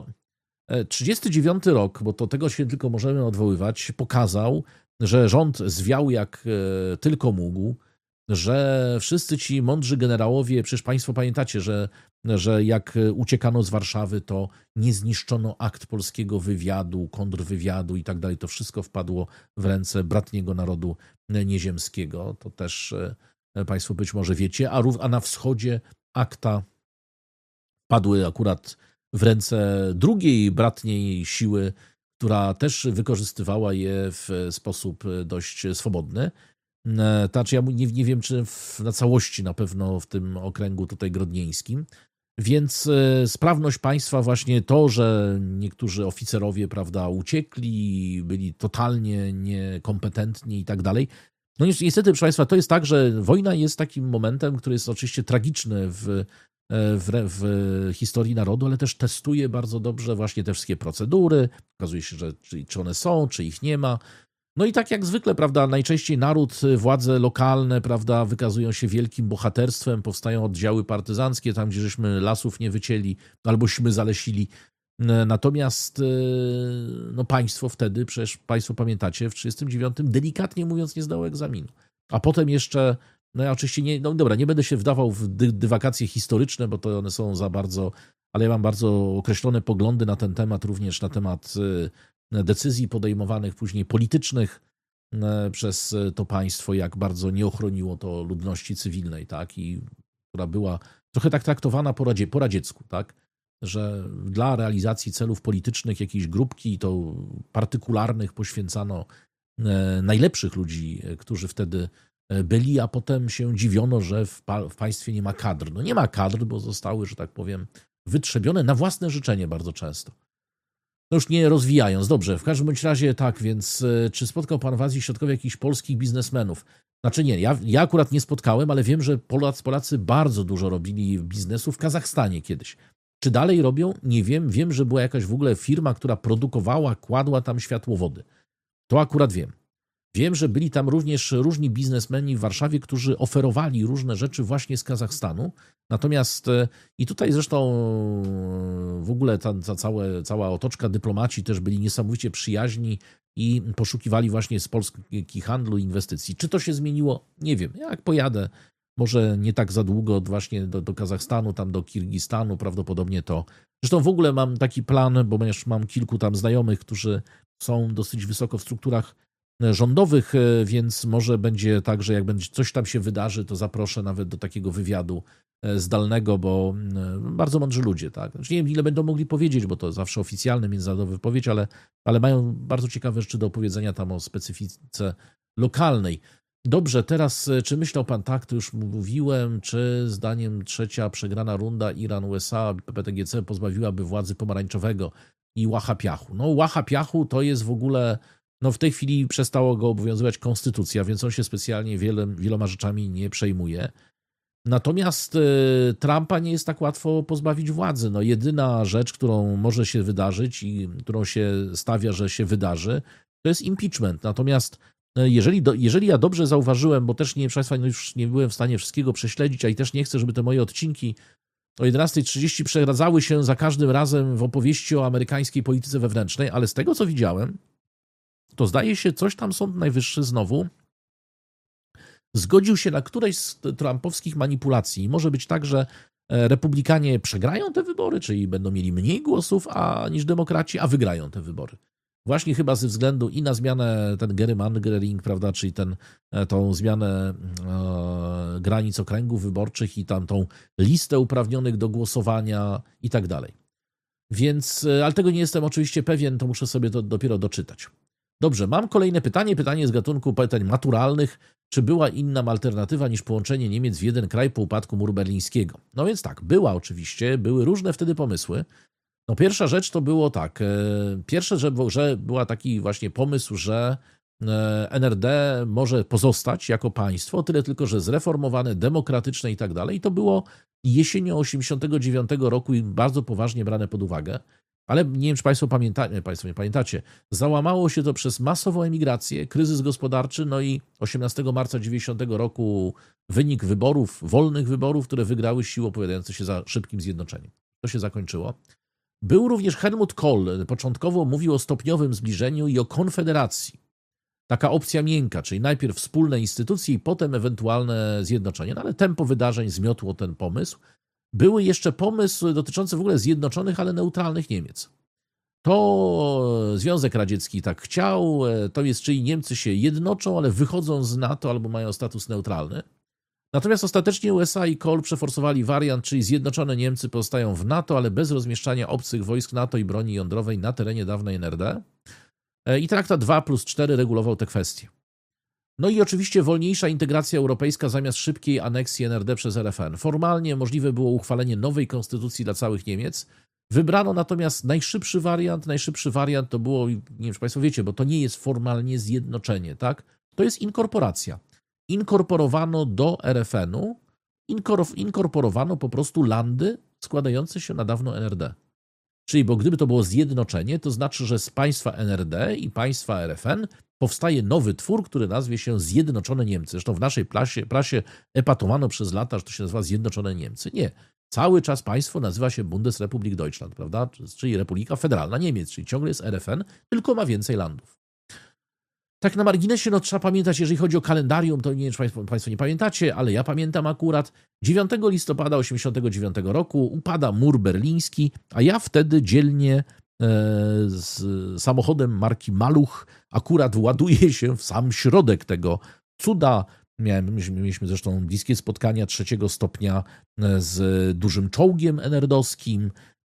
39 rok, bo to tego się tylko możemy odwoływać, pokazał, że rząd zwiał jak tylko mógł, że wszyscy ci mądrzy generałowie, przecież Państwo pamiętacie, że jak uciekano z Warszawy, to nie zniszczono akt polskiego wywiadu, kontrwywiadu i tak dalej. To wszystko wpadło w ręce bratniego narodu nieziemskiego. To też Państwo być może wiecie, a na wschodzie akta padły akurat w ręce drugiej bratniej siły, która też wykorzystywała je w sposób dość swobodny. Znaczy ja nie wiem, czy na całości na pewno w tym okręgu tutaj grodnieńskim. Więc sprawność państwa, właśnie to, że niektórzy oficerowie, prawda, uciekli, byli totalnie niekompetentni i tak dalej. No niestety, proszę Państwa, to jest tak, że wojna jest takim momentem, który jest oczywiście tragiczny w historii narodu, ale też testuje bardzo dobrze właśnie te wszystkie procedury. Okazuje się, że czy one są, czy ich nie ma. No i tak jak zwykle, prawda, najczęściej naród, władze lokalne, prawda, wykazują się wielkim bohaterstwem, powstają oddziały partyzanckie, tam gdzie żeśmy lasów nie wycięli, albośmy zalesili. Natomiast państwo wtedy, przecież Państwo pamiętacie, w 1939 delikatnie mówiąc nie zdało egzaminu. A potem jeszcze, ja oczywiście nie będę się wdawał w dywagacje historyczne, bo to one są za bardzo, ale ja mam bardzo określone poglądy na ten temat, również na temat decyzji podejmowanych później politycznych przez to państwo, jak bardzo nie ochroniło to ludności cywilnej, tak, i która była trochę tak traktowana po radziecku, tak, że dla realizacji celów politycznych jakiejś grupki, to partykularnych, poświęcano najlepszych ludzi, którzy wtedy byli, a potem się dziwiono, że w państwie nie ma kadr. No nie ma kadr, bo zostały, że tak powiem, wytrzebione na własne życzenie bardzo często. No już nie rozwijając. Dobrze, w każdym bądź razie tak, więc czy spotkał pan w Azji Środkowej jakichś polskich biznesmenów? Znaczy nie, ja akurat nie spotkałem, ale wiem, że Polacy bardzo dużo robili biznesu w Kazachstanie kiedyś. Czy dalej robią? Nie wiem. Wiem, że była jakaś w ogóle firma, która produkowała, kładła tam światłowody. To akurat wiem. Wiem, że byli tam również różni biznesmeni w Warszawie, którzy oferowali różne rzeczy właśnie z Kazachstanu. Natomiast i tutaj zresztą w ogóle cała otoczka dyplomaci też byli niesamowicie przyjaźni i poszukiwali właśnie z polskich handlu i inwestycji. Czy to się zmieniło? Nie wiem. Jak pojadę, może nie tak za długo właśnie do Kazachstanu, tam do Kirgistanu prawdopodobnie to. Zresztą w ogóle mam taki plan, bo mam kilku tam znajomych, którzy są dosyć wysoko w strukturach rządowych, więc może będzie tak, że jak będzie coś tam się wydarzy, to zaproszę nawet do takiego wywiadu zdalnego, bo bardzo mądrzy ludzie, tak. Znaczy nie wiem, ile będą mogli powiedzieć, bo to zawsze oficjalny międzynarodowy wypowiedź, ale mają bardzo ciekawe rzeczy do opowiedzenia tam o specyfice lokalnej. Dobrze, teraz czy myślał pan tak, to już mówiłem, czy zdaniem trzecia przegrana runda Iran-USA, PTGC pozbawiłaby władzy pomarańczowego i łacha piachu? No łacha piachu to jest w ogóle, no w tej chwili przestało go obowiązywać konstytucja, więc on się specjalnie wieloma rzeczami nie przejmuje. Natomiast Trumpa nie jest tak łatwo pozbawić władzy. No jedyna rzecz, którą może się wydarzyć i którą się stawia, że się wydarzy, to jest impeachment. Natomiast jeżeli ja dobrze zauważyłem, bo też nie, Państwa, no już nie byłem w stanie wszystkiego prześledzić, a i też nie chcę, żeby te moje odcinki o 11:30 przegradzały się za każdym razem w opowieści o amerykańskiej polityce wewnętrznej, ale z tego, co widziałem, to zdaje się, coś tam Sąd Najwyższy znowu zgodził się na którejś z trumpowskich manipulacji. Może być tak, że republikanie przegrają te wybory, czyli będą mieli mniej głosów niż demokraci, a wygrają te wybory. Właśnie chyba ze względu i na zmianę, ten gerrymandering, prawda, czyli tą zmianę granic okręgów wyborczych i tam tą listę uprawnionych do głosowania i tak dalej. Więc, ale tego nie jestem oczywiście pewien, to muszę sobie to dopiero doczytać. Dobrze, mam kolejne pytanie z gatunku pytań maturalnych. Czy była inna alternatywa niż połączenie Niemiec w jeden kraj po upadku muru berlińskiego? No więc tak, była oczywiście, były różne wtedy pomysły. No pierwsza rzecz to było tak, pierwsze, że była taki właśnie pomysł, że NRD może pozostać jako państwo, tyle tylko, że zreformowane, demokratyczne i tak dalej. I to było jesienią 1989 roku i bardzo poważnie brane pod uwagę. Ale nie wiem, czy Państwo nie pamiętacie, załamało się to przez masową emigrację, kryzys gospodarczy, no i 18 marca 1990 roku wynik wyborów, wolnych wyborów, które wygrały siły opowiadające się za szybkim zjednoczeniem. To się zakończyło. Był również Helmut Kohl, początkowo mówił o stopniowym zbliżeniu i o konfederacji. Taka opcja miękka, czyli najpierw wspólne instytucje i potem ewentualne zjednoczenie, no ale tempo wydarzeń zmiotło ten pomysł. Były jeszcze pomysły dotyczące w ogóle zjednoczonych, ale neutralnych Niemiec. To Związek Radziecki tak chciał, to jest, czyli Niemcy się jednoczą, ale wychodzą z NATO albo mają status neutralny. Natomiast ostatecznie USA i Kohl przeforsowali wariant, czyli zjednoczone Niemcy pozostają w NATO, ale bez rozmieszczania obcych wojsk NATO i broni jądrowej na terenie dawnej NRD. I traktat 2+4 regulował te kwestie. No i oczywiście wolniejsza integracja europejska zamiast szybkiej aneksji NRD przez RFN. Formalnie możliwe było uchwalenie nowej konstytucji dla całych Niemiec. Wybrano natomiast najszybszy wariant. Najszybszy wariant to było, nie wiem, czy Państwo wiecie, bo to nie jest formalnie zjednoczenie, tak? To jest inkorporacja. Inkorporowano do RFN-u, inkorporowano po prostu landy składające się na dawną NRD. Czyli, bo gdyby to było zjednoczenie, to znaczy, że z państwa NRD i państwa RFN powstaje nowy twór, który nazwie się Zjednoczone Niemcy. Zresztą w naszej prasie epatowano przez lata, że to się nazywa Zjednoczone Niemcy. Nie. Cały czas państwo nazywa się Bundesrepublik Deutschland, prawda? Czyli Republika Federalna Niemiec, czyli ciągle jest RFN, tylko ma więcej landów. Tak na marginesie, no trzeba pamiętać, jeżeli chodzi o kalendarium, to nie wiem, czy Państwo nie pamiętacie, ale ja pamiętam akurat, 9 listopada 1989 roku upada mur berliński, a ja wtedy dzielnie z samochodem marki Maluch akurat ładuję się w sam środek tego cuda. Mieliśmy zresztą bliskie spotkania 3 stopnia z dużym czołgiem NRD-owskim,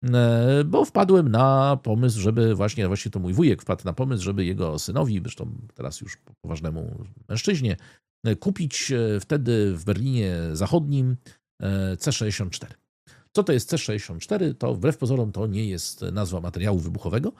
bo wpadłem na pomysł, żeby właśnie to mój wujek wpadł na pomysł, żeby jego synowi, zresztą teraz już poważnemu mężczyźnie, kupić wtedy w Berlinie Zachodnim C-64. Co to jest C-64? To wbrew pozorom to nie jest nazwa materiału wybuchowego,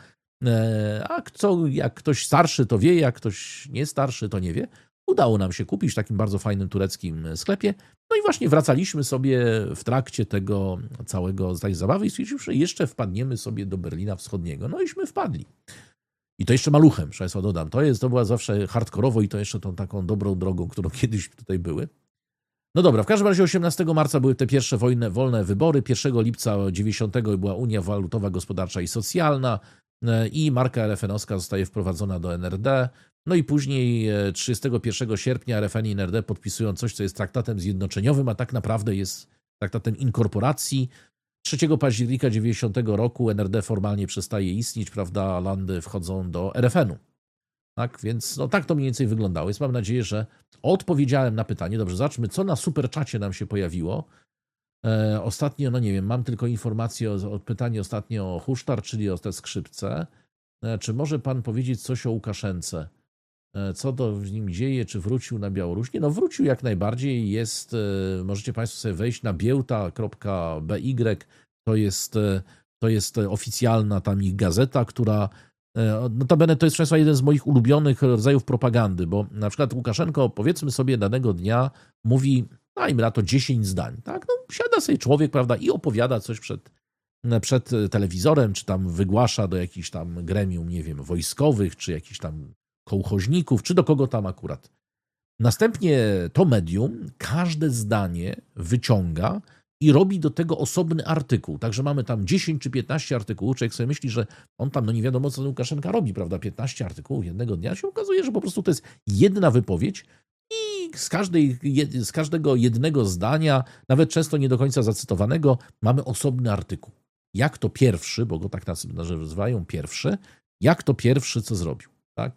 a jak ktoś starszy to wie, jak ktoś nie starszy to nie wie. Udało nam się kupić w takim bardzo fajnym tureckim sklepie. No i właśnie wracaliśmy sobie w trakcie tego całego tej zabawy i stwierdziliśmy, że jeszcze wpadniemy sobie do Berlina Wschodniego. No iśmy wpadli. I to jeszcze maluchem, proszę Państwa, dodam. To była zawsze hardkorowo i to jeszcze tą taką dobrą drogą, którą kiedyś tutaj były. No dobra, w każdym razie 18 marca były te pierwsze wolne wybory. 1 lipca 90 była Unia Walutowa, Gospodarcza i Socjalna i marka RFN-owska zostaje wprowadzona do NRD. No i później 31 sierpnia RFN i NRD podpisują coś, co jest traktatem zjednoczeniowym, a tak naprawdę jest traktatem inkorporacji. 3 października 90 roku NRD formalnie przestaje istnieć, prawda, landy wchodzą do RFN-u. Tak, więc no, tak to mniej więcej wyglądało. Więc mam nadzieję, że odpowiedziałem na pytanie. Dobrze, zobaczmy, co na superczacie nam się pojawiło. Ostatnio, no nie wiem, mam tylko informację, pytanie ostatnio o husztar, czyli o te skrzypce. Czy może pan powiedzieć coś o Łukaszence? Co to w nim dzieje? Czy wrócił na Białoruś? Nie, no wrócił jak najbardziej. Jest, możecie państwo sobie wejść na biełta.by. To jest oficjalna tam ich gazeta, która notabene to jest państwa jeden z moich ulubionych rodzajów propagandy, bo na przykład Łukaszenko, powiedzmy sobie, danego dnia mówi, dajmy na to 10 zdań, tak? No, siada sobie człowiek, prawda, i opowiada coś przed telewizorem, czy tam wygłasza do jakichś tam gremium, nie wiem, wojskowych, czy jakichś tam kołchoźników, czy do kogo tam akurat. Następnie to medium każde zdanie wyciąga i robi do tego osobny artykuł. Także mamy tam 10 czy 15 artykułów. Człowiek sobie myśli, że on tam, no nie wiadomo, co Łukaszenka robi, prawda? 15 artykułów jednego dnia się okazuje, że po prostu to jest jedna wypowiedź i z każdego jednego zdania, nawet często nie do końca zacytowanego, mamy osobny artykuł. Jak to pierwszy, bo go tak nazywają pierwszy, jak to pierwszy co zrobił, tak?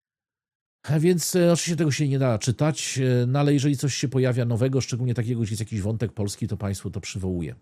Więc oczywiście tego się nie da czytać, no ale jeżeli coś się pojawia nowego, szczególnie takiego, gdzie jest jakiś wątek polski, to Państwu to przywołuję.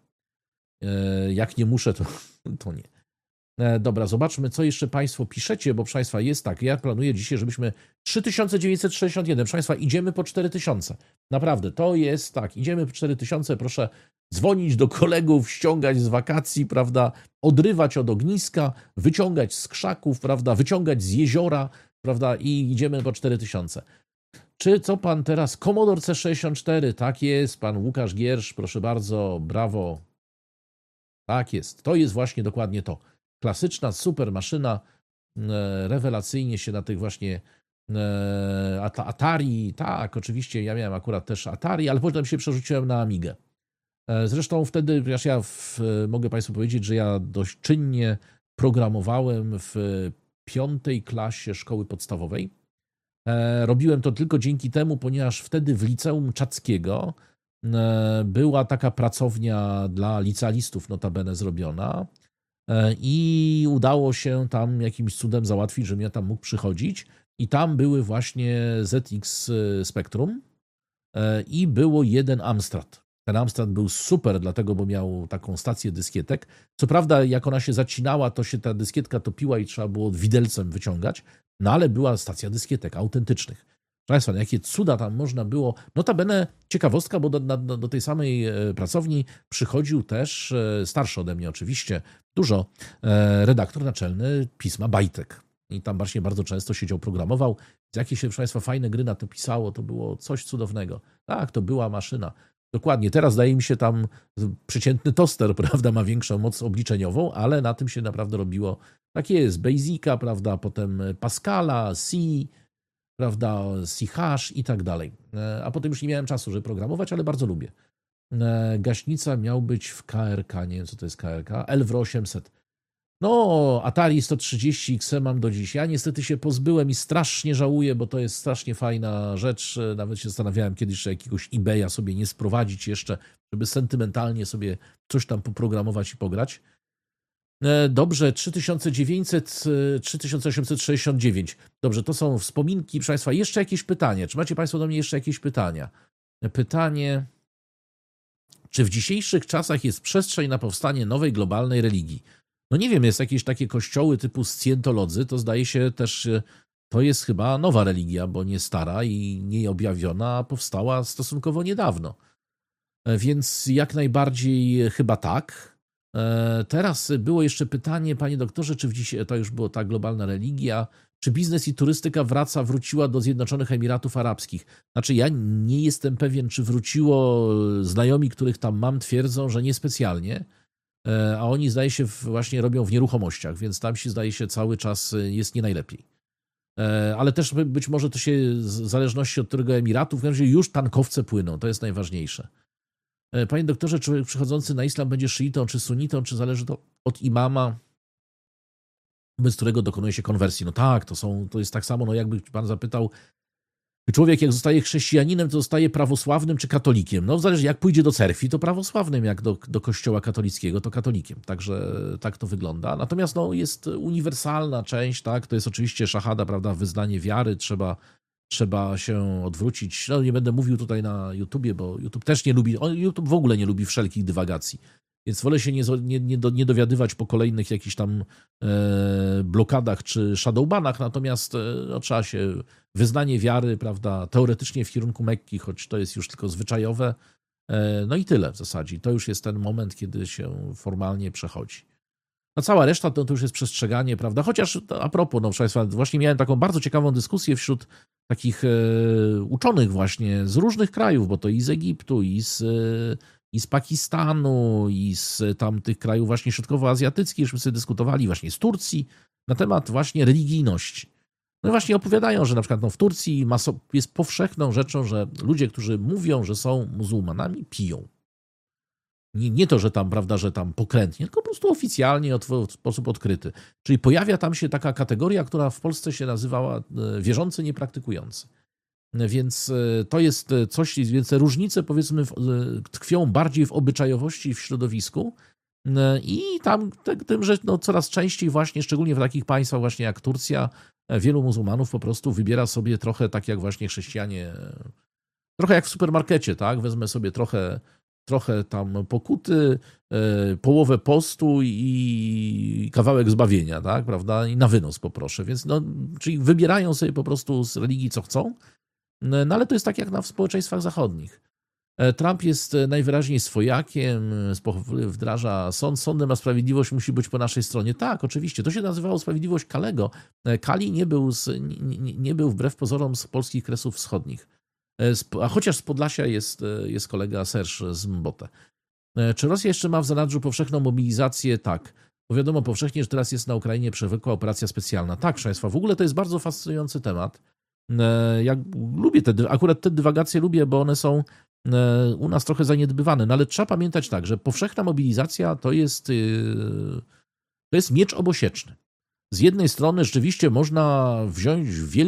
Jak nie muszę, to nie. Dobra, zobaczmy, co jeszcze Państwo piszecie, bo proszę Państwa, jest tak, ja planuję dzisiaj, żebyśmy 3961, proszę Państwa, idziemy po 4000. Naprawdę, to jest tak, idziemy po 4000, proszę dzwonić do kolegów, ściągać z wakacji, prawda, odrywać od ogniska, wyciągać z krzaków, prawda, wyciągać z jeziora, prawda, i idziemy po 4000. Czy co pan teraz? Commodore C64, tak jest, pan Łukasz Giersz, proszę bardzo, brawo. Tak jest, to jest właśnie dokładnie to. Klasyczna, super maszyna, rewelacyjnie się na tych właśnie Atari, tak, oczywiście, ja miałem akurat też Atari, ale potem się przerzuciłem na Amigę. Zresztą wtedy, mogę Państwu powiedzieć, że ja dość czynnie programowałem w 5. klasie szkoły podstawowej. Robiłem to tylko dzięki temu, ponieważ wtedy w liceum Czackiego była taka pracownia dla licealistów notabene zrobiona i udało się tam jakimś cudem załatwić, żebym ja tam mógł przychodzić i tam były właśnie ZX Spectrum i było jeden Amstrad. Ten Amstrad był super, dlatego, bo miał taką stację dyskietek. Co prawda, jak ona się zacinała, to się ta dyskietka topiła i trzeba było widelcem wyciągać, no ale była stacja dyskietek autentycznych. Proszę Państwa, jakie cuda tam można było. Notabene ciekawostka, bo do tej samej pracowni przychodził też, starszy ode mnie oczywiście, dużo, redaktor naczelny pisma Bajtek. I tam właśnie bardzo często siedział, programował. Jakie się, proszę Państwa, fajne gry na to pisało, to było coś cudownego. Tak, to była maszyna. Dokładnie, teraz daje mi się tam przeciętny toster, prawda, ma większą moc obliczeniową, ale na tym się naprawdę robiło, tak jest, Basica, prawda, potem Pascala, C, prawda, C-Hash i tak dalej. A potem już nie miałem czasu, żeby programować, ale bardzo lubię. Gaśnica miał być w KRK, nie wiem co to jest KRK, Elwro 800. No, Atari 130 XE mam do dziś. Ja niestety się pozbyłem i strasznie żałuję, bo to jest strasznie fajna rzecz. Nawet się zastanawiałem kiedyś, czy jakiegoś eBaya sobie nie sprowadzić jeszcze, żeby sentymentalnie sobie coś tam poprogramować i pograć. Dobrze, 3900, 3869. Dobrze, to są wspominki. Proszę Państwa, jeszcze jakieś pytania? Czy macie Państwo do mnie jeszcze jakieś pytania? Pytanie, czy w dzisiejszych czasach jest przestrzeń na powstanie nowej globalnej religii? No nie wiem, jest jakieś takie kościoły typu scjentolodzy, to zdaje się też, to jest chyba nowa religia, bo nie stara i nie objawiona, a powstała stosunkowo niedawno. Więc jak najbardziej chyba tak. Teraz było jeszcze pytanie, panie doktorze, czy to już była ta globalna religia, czy biznes i turystyka wróciła do Zjednoczonych Emiratów Arabskich? Znaczy ja nie jestem pewien, czy wróciło, znajomi, których tam mam, twierdzą, że niespecjalnie, a oni zdaje się właśnie robią w nieruchomościach, więc tam się zdaje się cały czas jest nie najlepiej. Ale też być może to się w zależności od którego Emiratu, w każdym razie już tankowce płyną, to jest najważniejsze. Panie doktorze, człowiek przychodzący na islam będzie szyitą czy sunnitą, czy zależy to od imama? bez którego dokonuje się konwersji. No tak, to jest tak samo, no jakby pan zapytał, człowiek jak zostaje chrześcijaninem, to zostaje prawosławnym czy katolikiem. No zależy, jak pójdzie do cerkwi, to prawosławnym, jak do kościoła katolickiego, to katolikiem. Także tak to wygląda. Natomiast no, jest uniwersalna część, tak, to jest oczywiście szachada, prawda, wyznanie wiary, trzeba się odwrócić. No nie będę mówił tutaj na YouTubie, bo YouTube też nie lubi, YouTube w ogóle nie lubi wszelkich dywagacji. Więc wolę się nie dowiadywać po kolejnych jakichś tam blokadach czy shadowbanach, natomiast no, trzeba się wyznanie wiary, prawda, teoretycznie w kierunku Mekki, choć to jest już tylko zwyczajowe, no i tyle w zasadzie. To już jest ten moment, kiedy się formalnie przechodzi. A cała reszta to już jest przestrzeganie, prawda, chociaż a propos, no proszę Państwa, właśnie miałem taką bardzo ciekawą dyskusję wśród takich uczonych właśnie z różnych krajów, bo to i z Egiptu, i z Pakistanu, i z tamtych krajów właśnie środkowoazjatyckich, żeśmy sobie dyskutowali właśnie z Turcji na temat właśnie religijności. No i właśnie opowiadają, że na przykład no, w Turcji jest powszechną rzeczą, że ludzie, którzy mówią, że są muzułmanami, piją. Nie to, że tam, prawda, że tam pokrętnie, tylko po prostu oficjalnie, w sposób odkryty. Czyli pojawia tam się taka kategoria, która w Polsce się nazywała wierzący, niepraktykujący. Więc to jest coś, więc te różnice, powiedzmy, tkwią bardziej w obyczajowości w środowisku i tam tym, że no, coraz częściej właśnie, szczególnie w takich państwach właśnie jak Turcja, wielu muzułmanów po prostu wybiera sobie trochę tak jak właśnie chrześcijanie, trochę jak w supermarkecie, tak? Wezmę sobie trochę tam pokuty, połowę postu i kawałek zbawienia, tak? Prawda? I na wynos poproszę. Więc no, czyli wybierają sobie po prostu z religii co chcą. No ale to jest tak jak w społeczeństwach zachodnich. Trump jest najwyraźniej swojakiem, wdraża sąd, sądem, a sprawiedliwość musi być po naszej stronie. Tak, oczywiście. To się nazywało sprawiedliwość Kalego. Kali nie był wbrew pozorom z polskich Kresów Wschodnich. A chociaż z Podlasia jest kolega Serge z Mbote. Czy Rosja jeszcze ma w zanadrzu powszechną mobilizację? Tak. Bo wiadomo powszechnie, że teraz jest na Ukrainie przewlekła operacja specjalna. Tak, proszę Państwa, w ogóle to jest bardzo fascynujący temat. Ja lubię akurat te dywagacje lubię, bo one są u nas trochę zaniedbywane, no ale trzeba pamiętać tak, że powszechna mobilizacja to jest miecz obosieczny. Z jednej strony rzeczywiście można wziąć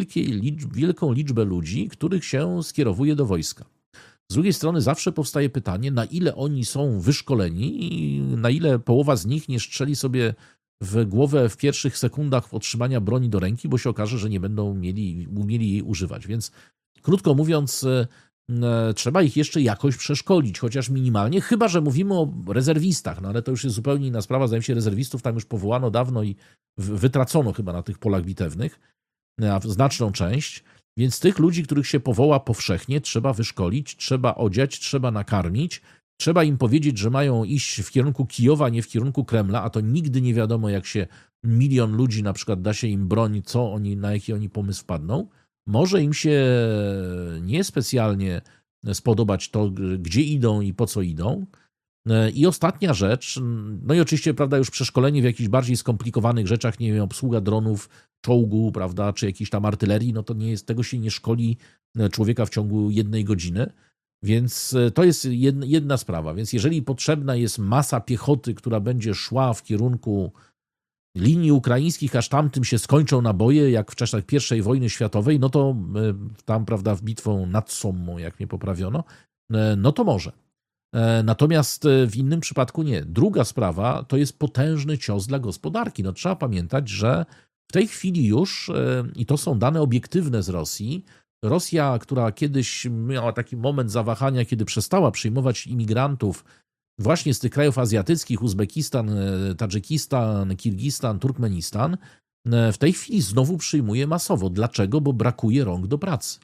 wielką liczbę ludzi, których się skierowuje do wojska. Z drugiej strony zawsze powstaje pytanie, na ile oni są wyszkoleni i na ile połowa z nich nie strzeli sobie w głowę w pierwszych sekundach otrzymania broni do ręki, bo się okaże, że nie będą umieli jej używać. Więc krótko mówiąc, trzeba ich jeszcze jakoś przeszkolić, chociaż minimalnie, chyba że mówimy o rezerwistach, no ale to już jest zupełnie inna sprawa. Zdaje się, rezerwistów tam już powołano dawno i wytracono chyba na tych polach bitewnych znaczną część. Więc tych ludzi, których się powoła powszechnie, trzeba wyszkolić, trzeba odziać, trzeba nakarmić, trzeba im powiedzieć, że mają iść w kierunku Kijowa, nie w kierunku Kremla, a to nigdy nie wiadomo, jak się 1 milion ludzi na przykład da się im broń, na jaki oni pomysł wpadną. Może im się niespecjalnie spodobać to, gdzie idą i po co idą. I ostatnia rzecz, no i oczywiście, prawda, już przeszkolenie w jakichś bardziej skomplikowanych rzeczach, nie wiem, obsługa dronów, czołgu, prawda, czy jakiejś tam artylerii, no to tego się nie szkoli człowieka w ciągu 1 godziny. Więc to jest jedna sprawa. Więc jeżeli potrzebna jest masa piechoty, która będzie szła w kierunku linii ukraińskich, aż tamtym się skończą naboje, jak w czasach I wojny światowej, no to tam, prawda, w bitwą nad Sommą, jak mnie poprawiono, no to może. Natomiast w innym przypadku nie. Druga sprawa to jest potężny cios dla gospodarki. No trzeba pamiętać, że w tej chwili już, i to są dane obiektywne z Rosji, Rosja, która kiedyś miała taki moment zawahania, kiedy przestała przyjmować imigrantów właśnie z tych krajów azjatyckich, Uzbekistan, Tadżykistan, Kirgistan, Turkmenistan, w tej chwili znowu przyjmuje masowo. Dlaczego? Bo brakuje rąk do pracy.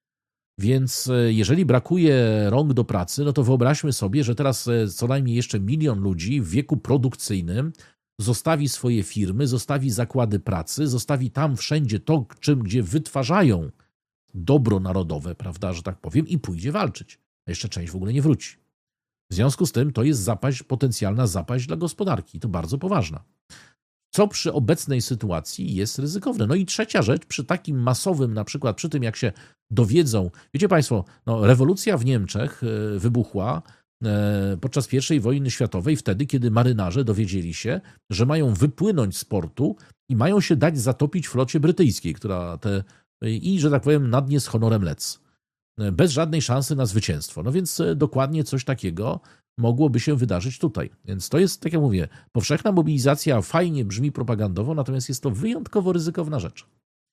Więc jeżeli brakuje rąk do pracy, no to wyobraźmy sobie, że teraz co najmniej jeszcze 1 milion ludzi w wieku produkcyjnym zostawi swoje firmy, zostawi zakłady pracy, zostawi tam wszędzie to, gdzie wytwarzają dobro narodowe, prawda, że tak powiem, i pójdzie walczyć. A jeszcze część w ogóle nie wróci. W związku z tym to jest potencjalna zapaść dla gospodarki. To bardzo poważna. Co przy obecnej sytuacji jest ryzykowne. No i trzecia rzecz, przy takim masowym, na przykład przy tym, jak się dowiedzą, wiecie Państwo, no, rewolucja w Niemczech wybuchła podczas I wojny światowej, wtedy, kiedy marynarze dowiedzieli się, że mają wypłynąć z portu i mają się dać zatopić flocie brytyjskiej, i, że tak powiem, na dnie z honorem lec. Bez żadnej szansy na zwycięstwo. No więc dokładnie coś takiego mogłoby się wydarzyć tutaj. Więc to jest, tak jak mówię, powszechna mobilizacja fajnie brzmi propagandowo, natomiast jest to wyjątkowo ryzykowna rzecz.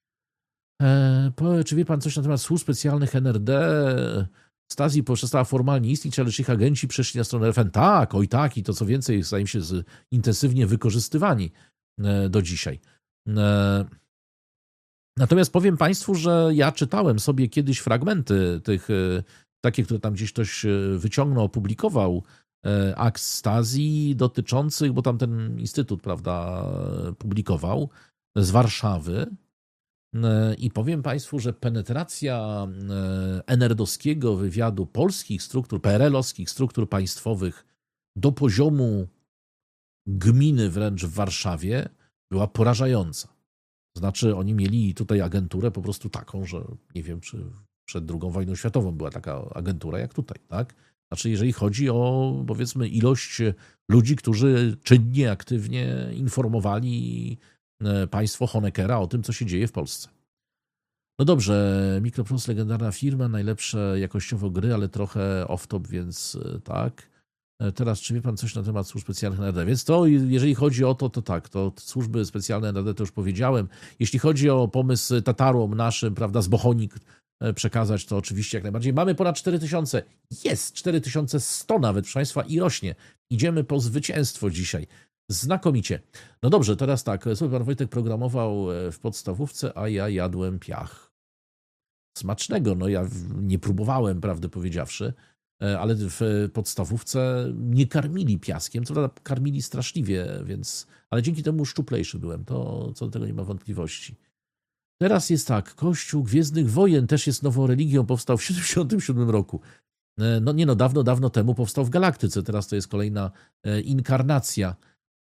Czy wie pan coś na temat służb specjalnych NRD? Stasi przestała formalnie istnieć, ale czy ich agenci przeszli na stronę RFN? Tak, oj tak, i to co więcej, zdaje mi się, intensywnie wykorzystywani do dzisiaj. Natomiast powiem państwu, że ja czytałem sobie kiedyś fragmenty tych, takie, które tam gdzieś ktoś wyciągnął, opublikował, akt Stasi dotyczących, bo tam ten instytut, prawda, publikował, z Warszawy. I powiem państwu, że penetracja NRD-owskiego wywiadu polskich struktur, PRL-owskich struktur państwowych do poziomu gminy wręcz w Warszawie była porażająca. Znaczy oni mieli tutaj agenturę po prostu taką, że nie wiem, czy przed II wojną światową była taka agentura jak tutaj, tak? Znaczy jeżeli chodzi o, powiedzmy, ilość ludzi, którzy czynnie, aktywnie informowali państwo Honeckera o tym, co się dzieje w Polsce. No dobrze, Microprose, legendarna firma, najlepsze jakościowo gry, ale trochę off-top, więc tak. Teraz, czy wie pan coś na temat służb specjalnych NRD? Więc to, jeżeli chodzi o to, to tak, to służby specjalne NRD to już powiedziałem. Jeśli chodzi o pomysł Tatarom naszym, prawda, z Bochonik przekazać, to oczywiście jak najbardziej. Mamy ponad 4000, jest 4100 nawet, proszę państwa, i rośnie. Idziemy po zwycięstwo dzisiaj. Znakomicie. No dobrze, teraz tak, sobie pan Wojtek programował w podstawówce, a ja jadłem piach. Smacznego, no ja nie próbowałem, prawdę powiedziawszy, ale w podstawówce nie karmili piaskiem, co prawda karmili straszliwie, więc, ale dzięki temu szczuplejszy byłem, to co do tego nie ma wątpliwości. Teraz jest tak, Kościół Gwiezdnych Wojen też jest nową religią, powstał w 1977 roku. No nie no, dawno temu powstał w Galaktyce, teraz to jest kolejna inkarnacja.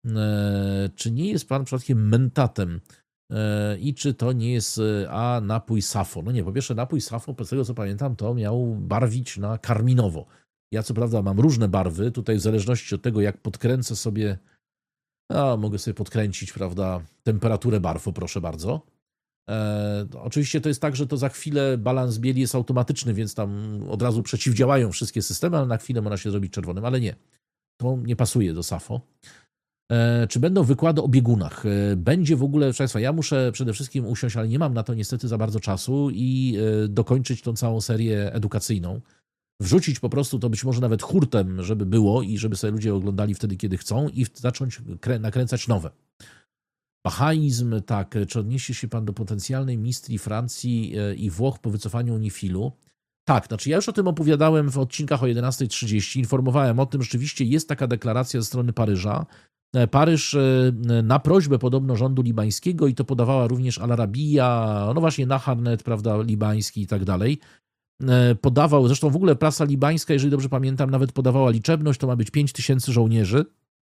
Czy nie jest pan przypadkiem mentatem? I czy to nie jest napój Safo? No nie, po pierwsze napój Safo, z tego co pamiętam, to miał barwić na karminowo. Ja co prawda mam różne barwy, tutaj w zależności od tego, jak podkręcę sobie, mogę sobie podkręcić, prawda, temperaturę barw, proszę bardzo. Oczywiście to jest tak, że to za chwilę balans bieli jest automatyczny, więc tam od razu przeciwdziałają wszystkie systemy, ale na chwilę można się zrobić czerwonym, ale nie. To nie pasuje do Safo. Czy będą wykłady o biegunach? Będzie w ogóle, proszę państwa, ja muszę przede wszystkim usiąść, ale nie mam na to niestety za bardzo czasu i dokończyć tą całą serię edukacyjną. Wrzucić po prostu to być może nawet hurtem, żeby było i żeby sobie ludzie oglądali wtedy, kiedy chcą i zacząć nakręcać nowe. Bahaizm, tak. Czy odniesie się pan do potencjalnej mistrii Francji i Włoch po wycofaniu Unifilu? Tak, znaczy ja już o tym opowiadałem w odcinkach o 11:30. Informowałem o tym, rzeczywiście jest taka deklaracja ze strony Paryża. Paryż na prośbę podobno rządu libańskiego, i to podawała również Al-Arabija, no właśnie Naharnet, prawda, libański i tak dalej, podawał, zresztą w ogóle prasa libańska, jeżeli dobrze pamiętam, nawet podawała liczebność, to ma być 5000 żołnierzy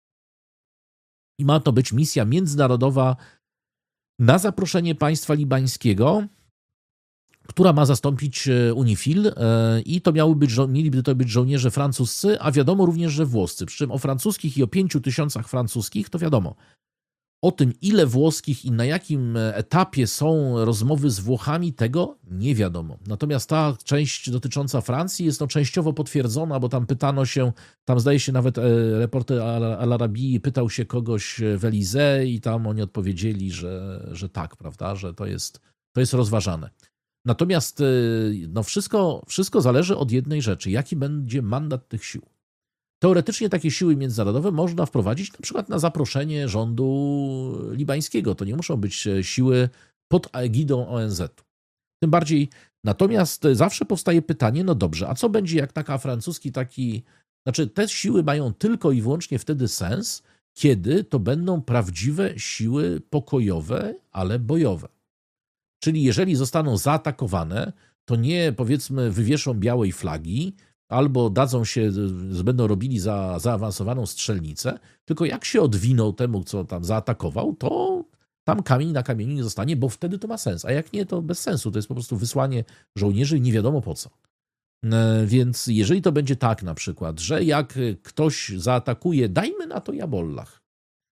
i ma to być misja międzynarodowa na zaproszenie państwa libańskiego, która ma zastąpić UNIFIL i to mieliby to być żołnierze francuscy, a wiadomo również, że włoscy. Przy czym o francuskich i o 5000 francuskich to wiadomo. O tym, ile włoskich i na jakim etapie są rozmowy z Włochami, tego nie wiadomo. Natomiast ta część dotycząca Francji jest częściowo potwierdzona, bo tam pytano się, tam zdaje się nawet reporter Al-Arabii pytał się kogoś w Elizee i tam oni odpowiedzieli, że tak, prawda, że to jest rozważane. Natomiast no wszystko zależy od jednej rzeczy. Jaki będzie mandat tych sił? Teoretycznie takie siły międzynarodowe można wprowadzić na przykład na zaproszenie rządu libańskiego. To nie muszą być siły pod egidą ONZ-u. Tym bardziej, natomiast zawsze powstaje pytanie, no dobrze, a co będzie jak znaczy te siły mają tylko i wyłącznie wtedy sens, kiedy to będą prawdziwe siły pokojowe, ale bojowe. Czyli jeżeli zostaną zaatakowane, to nie, powiedzmy, wywieszą białej flagi albo będą robili zaawansowaną strzelnicę, tylko jak się odwiną temu, co tam zaatakował, to tam kamień na kamieniu nie zostanie, bo wtedy to ma sens. A jak nie, to bez sensu. To jest po prostu wysłanie żołnierzy i nie wiadomo po co. Więc jeżeli to będzie tak na przykład, że jak ktoś zaatakuje, dajmy na to Jabollach,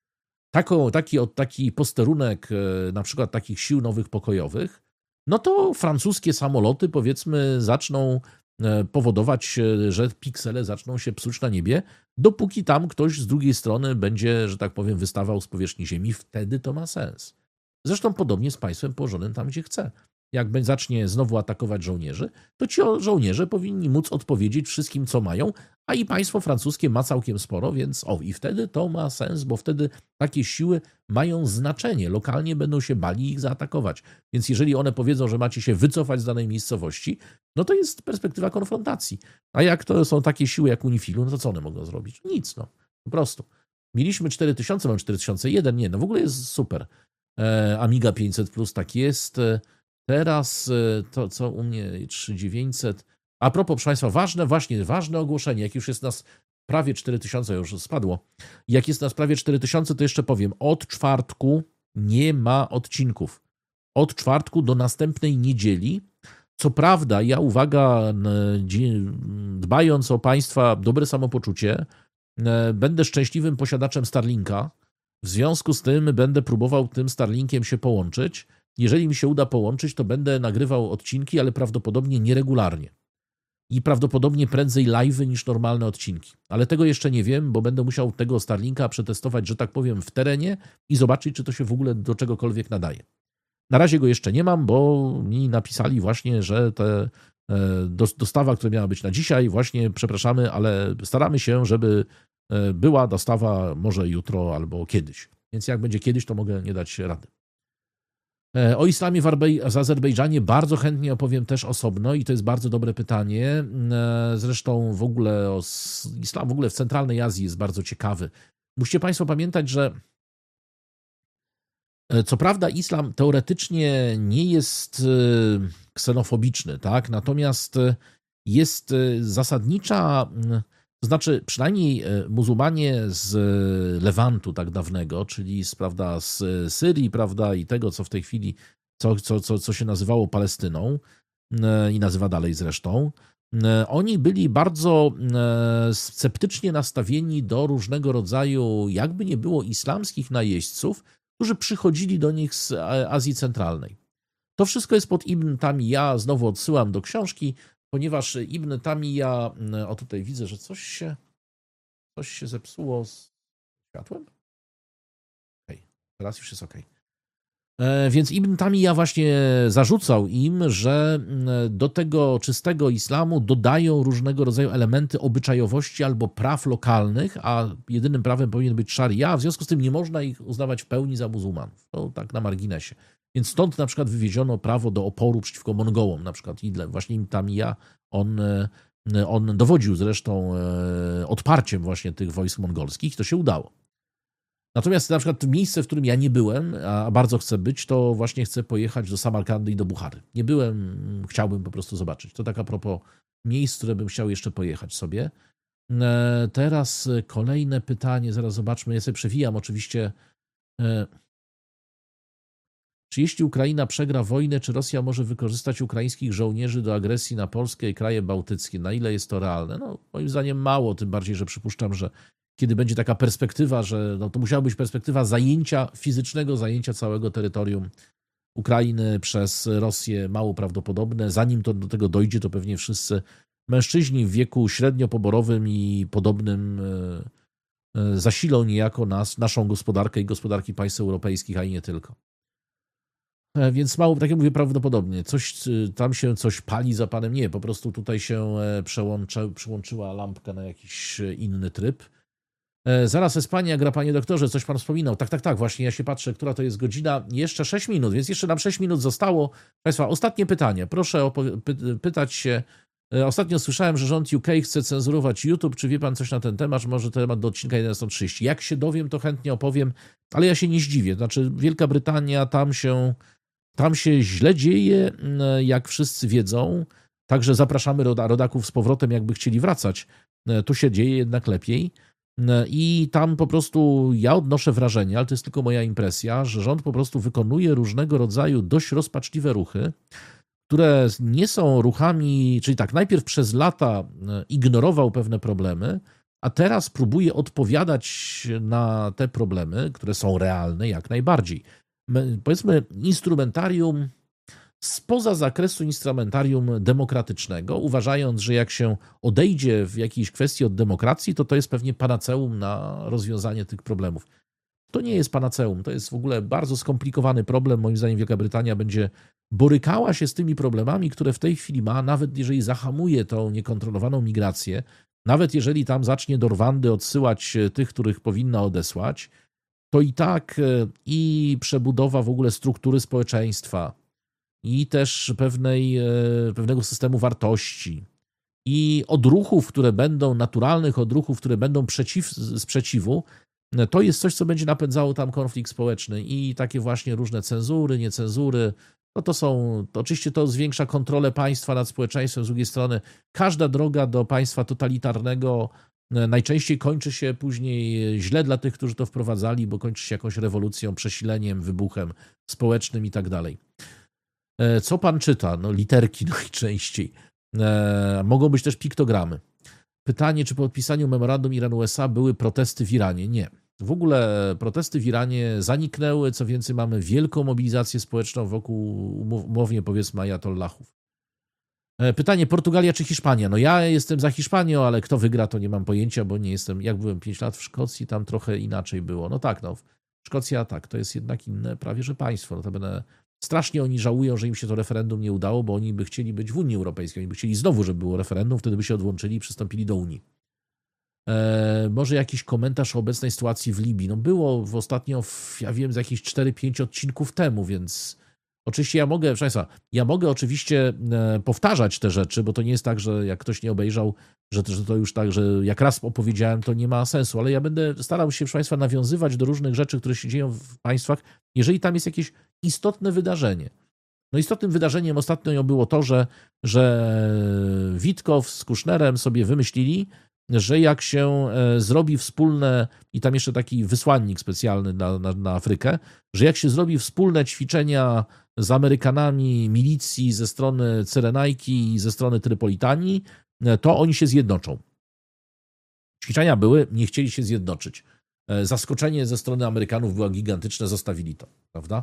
taki posterunek na przykład takich sił nowych pokojowych, no to francuskie samoloty, powiedzmy, zaczną powodować, że piksele zaczną się psuć na niebie, dopóki tam ktoś z drugiej strony będzie, że tak powiem, wystawał z powierzchni ziemi. Wtedy to ma sens. Zresztą podobnie z państwem położonym tam, gdzie chce. Jak zacznie znowu atakować żołnierzy, to ci żołnierze powinni móc odpowiedzieć wszystkim, co mają, a i państwo francuskie ma całkiem sporo, więc i wtedy to ma sens, bo wtedy takie siły mają znaczenie. Lokalnie będą się bali ich zaatakować. Więc jeżeli one powiedzą, że macie się wycofać z danej miejscowości, no to jest perspektywa konfrontacji. A jak to są takie siły jak Unifilu, no to co one mogą zrobić? Nic, no. Po prostu. Mieliśmy 4000, mam 4001, nie, no w ogóle jest super. Amiga 500+, tak jest. Teraz to, co u mnie 3900. A propos, proszę Państwa, ważne ogłoszenie. Jak już jest nas prawie 4000, już spadło. Jak jest nas prawie 4000, to jeszcze powiem. Od czwartku nie ma odcinków. Od czwartku do następnej niedzieli. Co prawda, ja, uwaga, dbając o Państwa dobre samopoczucie, będę szczęśliwym posiadaczem Starlinka. W związku z tym będę próbował tym Starlinkiem się połączyć. Jeżeli mi się uda połączyć, to będę nagrywał odcinki, ale prawdopodobnie nieregularnie. I prawdopodobnie prędzej live'y niż normalne odcinki. Ale tego jeszcze nie wiem, bo będę musiał tego Starlinka przetestować, że tak powiem, w terenie i zobaczyć, czy to się w ogóle do czegokolwiek nadaje. Na razie go jeszcze nie mam, bo mi napisali właśnie, że dostawa, która miała być na dzisiaj, właśnie przepraszamy, ale staramy się, żeby była dostawa może jutro albo kiedyś. Więc jak będzie kiedyś, to mogę nie dać rady. O islamie w Azerbejdżanie bardzo chętnie opowiem też osobno i to jest bardzo dobre pytanie. Zresztą w ogóle islam w ogóle w centralnej Azji jest bardzo ciekawy. Musicie Państwo pamiętać, że co prawda islam teoretycznie nie jest ksenofobiczny, tak? Natomiast jest zasadnicza, to znaczy przynajmniej muzułmanie z Lewantu tak dawnego, czyli prawda, z Syrii, prawda, i tego, co w tej chwili, co się nazywało Palestyną i nazywa dalej zresztą, oni byli bardzo sceptycznie nastawieni do różnego rodzaju, jakby nie było, islamskich najeźdźców, którzy przychodzili do nich z Azji Centralnej. To wszystko jest pod Ibn Tamija, znowu odsyłam do książki, ponieważ Ibn Tamija, o tutaj widzę, że coś się zepsuło z światłem? Okej, teraz już jest okej. Więc Ibn Tamija właśnie zarzucał im, że do tego czystego islamu dodają różnego rodzaju elementy obyczajowości albo praw lokalnych, a jedynym prawem powinien być szaria, a w związku z tym nie można ich uznawać w pełni za muzułmanów. To tak na marginesie. Więc stąd na przykład wywieziono prawo do oporu przeciwko Mongołom. Na przykład właśnie Ibn Tamija, on dowodził zresztą odparciem właśnie tych wojsk mongolskich i to się udało. Natomiast na przykład miejsce, w którym ja nie byłem, a bardzo chcę być, to właśnie chcę pojechać do Samarkandy i do Buchary. Nie byłem, chciałbym po prostu zobaczyć. To tak a propos miejsc, które bym chciał jeszcze pojechać sobie. Teraz kolejne pytanie, zaraz zobaczmy. Ja sobie przewijam oczywiście. Czy jeśli Ukraina przegra wojnę, czy Rosja może wykorzystać ukraińskich żołnierzy do agresji na Polskę i kraje bałtyckie? Na ile jest to realne? No, moim zdaniem mało, tym bardziej, że przypuszczam, że kiedy będzie taka perspektywa, że no, to musiała być perspektywa fizycznego zajęcia całego terytorium Ukrainy przez Rosję, mało prawdopodobne. Zanim to do tego dojdzie, to pewnie wszyscy mężczyźni w wieku średniopoborowym i podobnym zasilą niejako naszą gospodarkę i gospodarki państw europejskich, a i nie tylko. Więc mało, tak jak mówię, prawdopodobnie. Tam się coś pali za panem. Nie, po prostu tutaj się przyłączyła lampka na jakiś inny tryb. Zaraz Espania gra, panie doktorze, coś pan wspominał. Tak, właśnie ja się patrzę, która to jest godzina. Jeszcze 6 minut, więc jeszcze nam 6 minut zostało. Państwa, ostatnie pytanie. Proszę pytać się. Ostatnio słyszałem, że rząd UK chce cenzurować YouTube. Czy wie pan coś na ten temat? Może temat do odcinka 11:30. Jak się dowiem, to chętnie opowiem, ale ja się nie zdziwię. Znaczy Wielka Brytania, tam się źle dzieje, jak wszyscy wiedzą. Także zapraszamy rodaków z powrotem, jakby chcieli wracać. Tu się dzieje jednak lepiej. I tam po prostu ja odnoszę wrażenie, ale to jest tylko moja impresja, że rząd po prostu wykonuje różnego rodzaju dość rozpaczliwe ruchy, które nie są ruchami, czyli tak, najpierw przez lata ignorował pewne problemy, a teraz próbuje odpowiadać na te problemy, które są realne jak najbardziej. Powiedzmy, instrumentarium spoza zakresu instrumentarium demokratycznego, uważając, że jak się odejdzie w jakiejś kwestii od demokracji, to jest pewnie panaceum na rozwiązanie tych problemów. To nie jest panaceum, to jest w ogóle bardzo skomplikowany problem. Moim zdaniem Wielka Brytania będzie borykała się z tymi problemami, które w tej chwili ma, nawet jeżeli zahamuje tą niekontrolowaną migrację, nawet jeżeli tam zacznie do Rwandy odsyłać tych, których powinna odesłać, to i tak i przebudowa w ogóle struktury społeczeństwa, i też pewnego systemu wartości, i odruchów, które będą, naturalnych odruchów, które będą sprzeciwu, to jest coś, co będzie napędzało tam konflikt społeczny i takie właśnie różne cenzury, niecenzury. No to oczywiście to zwiększa kontrolę państwa nad społeczeństwem. Z drugiej strony każda droga do państwa totalitarnego najczęściej kończy się później źle dla tych, którzy to wprowadzali, bo kończy się jakąś rewolucją, przesileniem, wybuchem społecznym i tak dalej. Co pan czyta? No literki najczęściej. Mogą być też piktogramy. Pytanie, czy po podpisaniu memorandum Iran-USA były protesty w Iranie? Nie. W ogóle protesty w Iranie zaniknęły, co więcej mamy wielką mobilizację społeczną wokół, umownie powiedzmy, ajatollahów. Pytanie, Portugalia czy Hiszpania? No ja jestem za Hiszpanią, ale kto wygra, to nie mam pojęcia, bo nie jestem, jak byłem 5 lat w Szkocji, tam trochę inaczej było. No tak, Szkocja tak, to jest jednak inne prawie, że państwo. Notabene strasznie oni żałują, że im się to referendum nie udało, bo oni by chcieli być w Unii Europejskiej. Oni by chcieli znowu, żeby było referendum, wtedy by się odłączyli i przystąpili do Unii. Może jakiś komentarz o obecnej sytuacji w Libii. No było ostatnio, ja wiem, z jakieś 4-5 odcinków temu, więc oczywiście ja mogę oczywiście powtarzać te rzeczy, bo to nie jest tak, że jak ktoś nie obejrzał, że to już tak, że jak raz opowiedziałem, to nie ma sensu, ale ja będę starał się, proszę Państwa, nawiązywać do różnych rzeczy, które się dzieją w państwach, jeżeli tam jest jakieś istotne wydarzenie. No istotnym wydarzeniem ostatnio było to, że Witkow z Kusznerem sobie wymyślili, że jak się zrobi wspólne, i tam jeszcze taki wysłannik specjalny na Afrykę, że jak się zrobi wspólne ćwiczenia z Amerykanami, milicji ze strony Cyrenajki i ze strony Trypolitanii, to oni się zjednoczą. Ćwiczenia były, nie chcieli się zjednoczyć. Zaskoczenie ze strony Amerykanów było gigantyczne, zostawili to, prawda?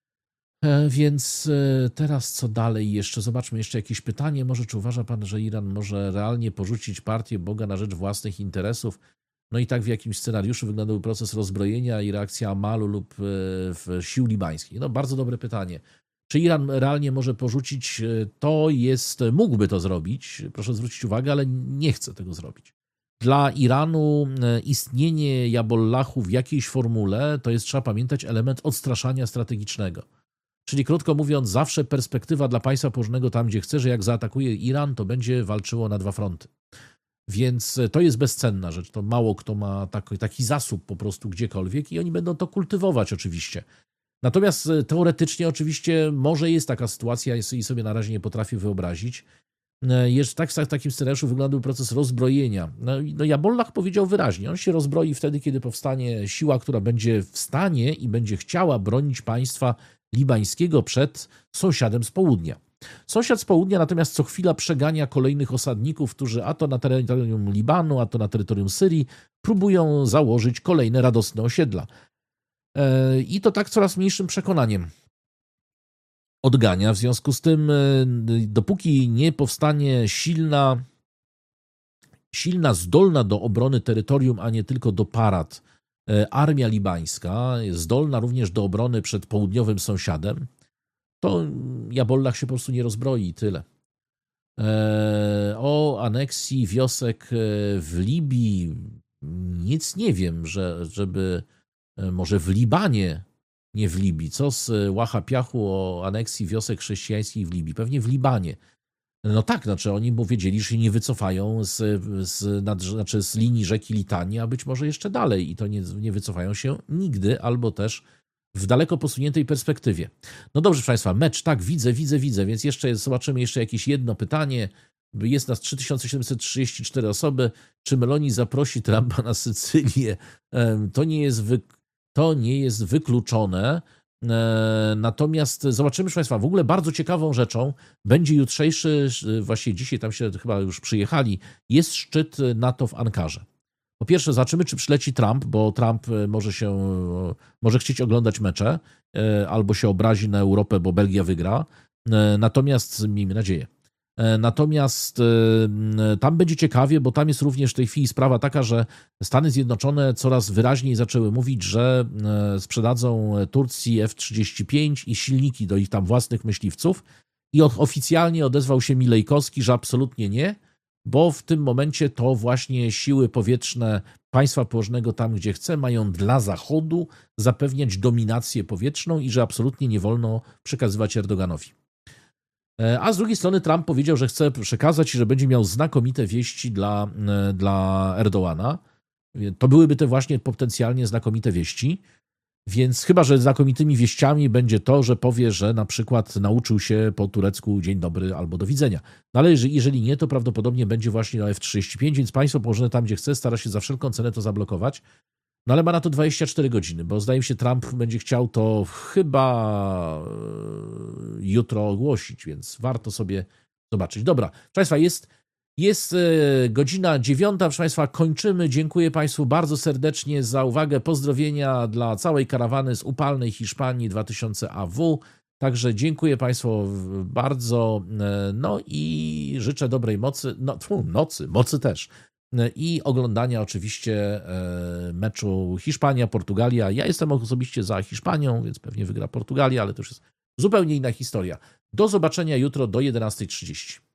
Więc teraz co dalej jeszcze? Zobaczmy jeszcze jakieś pytanie. Może czy uważa pan, że Iran może realnie porzucić partię Boga na rzecz własnych interesów? No i tak w jakimś scenariuszu wyglądał proces rozbrojenia i reakcja Amalu lub sił libańskich? No bardzo dobre pytanie. Czy Iran realnie może porzucić? Mógłby to zrobić, proszę zwrócić uwagę, ale nie chce tego zrobić. Dla Iranu istnienie Jabollahu w jakiejś formule to jest, trzeba pamiętać, element odstraszania strategicznego. Czyli krótko mówiąc, zawsze perspektywa dla państwa położonego tam, gdzie chce, że jak zaatakuje Iran, to będzie walczyło na 2 fronty. Więc to jest bezcenna rzecz. To mało kto ma taki zasób po prostu gdziekolwiek i oni będą to kultywować oczywiście. Natomiast teoretycznie oczywiście może jest taka sytuacja, ja sobie na razie nie potrafię wyobrazić. W takim scenariuszu wyglądał proces rozbrojenia. No Jabollah powiedział wyraźnie, on się rozbroi wtedy, kiedy powstanie siła, która będzie w stanie i będzie chciała bronić państwa libańskiego przed sąsiadem z południa. Sąsiad z południa natomiast co chwila przegania kolejnych osadników, którzy a to na terytorium Libanu, a to na terytorium Syrii próbują założyć kolejne radosne osiedla. I to tak coraz mniejszym przekonaniem odgania. W związku z tym, dopóki nie powstanie silna, zdolna do obrony terytorium, a nie tylko do parad, armia libańska, zdolna również do obrony przed południowym sąsiadem, to Jabollah się po prostu nie rozbroi i tyle. O aneksji wiosek w Libii nic nie wiem, żeby może w Libanie, nie w Libii. Co z Łacha Piachu o aneksji wiosek chrześcijańskich w Libii? Pewnie w Libanie. No tak, znaczy oni mu wiedzieli, że się nie wycofają z linii rzeki Litanii, a być może jeszcze dalej i to nie wycofają się nigdy, albo też w daleko posuniętej perspektywie. No dobrze, proszę Państwa, mecz, tak, widzę, więc jeszcze zobaczymy jeszcze jakieś jedno pytanie. Jest nas 3734 osoby. Czy Meloni zaprosi Trumpa na Sycylię? To nie jest wykluczone. Natomiast zobaczymy, proszę Państwa, w ogóle bardzo ciekawą rzeczą będzie jutrzejszy, właśnie dzisiaj tam się chyba już przyjechali, jest szczyt NATO w Ankarze. Po pierwsze, zobaczymy, czy przyleci Trump, bo Trump może chcieć oglądać mecze, albo się obrazi na Europę, bo Belgia wygra. Natomiast, miejmy nadzieję. Natomiast tam będzie ciekawie, bo tam jest również w tej chwili sprawa taka, że Stany Zjednoczone coraz wyraźniej zaczęły mówić, że sprzedadzą Turcji F-35 i silniki do ich tam własnych myśliwców. I oficjalnie odezwał się Milejkowski, że absolutnie nie, bo w tym momencie to właśnie siły powietrzne państwa położonego tam, gdzie chce, mają dla Zachodu zapewniać dominację powietrzną i że absolutnie nie wolno przekazywać Erdoganowi. A z drugiej strony Trump powiedział, że chce przekazać i że będzie miał znakomite wieści dla Erdoğana. To byłyby te właśnie potencjalnie znakomite wieści. Więc chyba, że znakomitymi wieściami będzie to, że powie, że na przykład nauczył się po turecku dzień dobry albo do widzenia. No ale jeżeli nie, to prawdopodobnie będzie właśnie na F-35, więc państwo położone tam, gdzie chce, stara się za wszelką cenę to zablokować. No ale ma na to 24 godziny, bo zdaje mi się, Trump będzie chciał to chyba jutro ogłosić, więc warto sobie zobaczyć. Dobra, proszę Państwa, jest godzina 9, proszę Państwa, kończymy. Dziękuję Państwu bardzo serdecznie za uwagę. Pozdrowienia dla całej karawany z upalnej Hiszpanii 2000 AW. Także dziękuję Państwu bardzo. No i życzę dobrej mocy też. I oglądania oczywiście meczu Hiszpania-Portugalia. Ja jestem osobiście za Hiszpanią, więc pewnie wygra Portugalia, ale to już jest zupełnie inna historia. Do zobaczenia jutro do 11:30.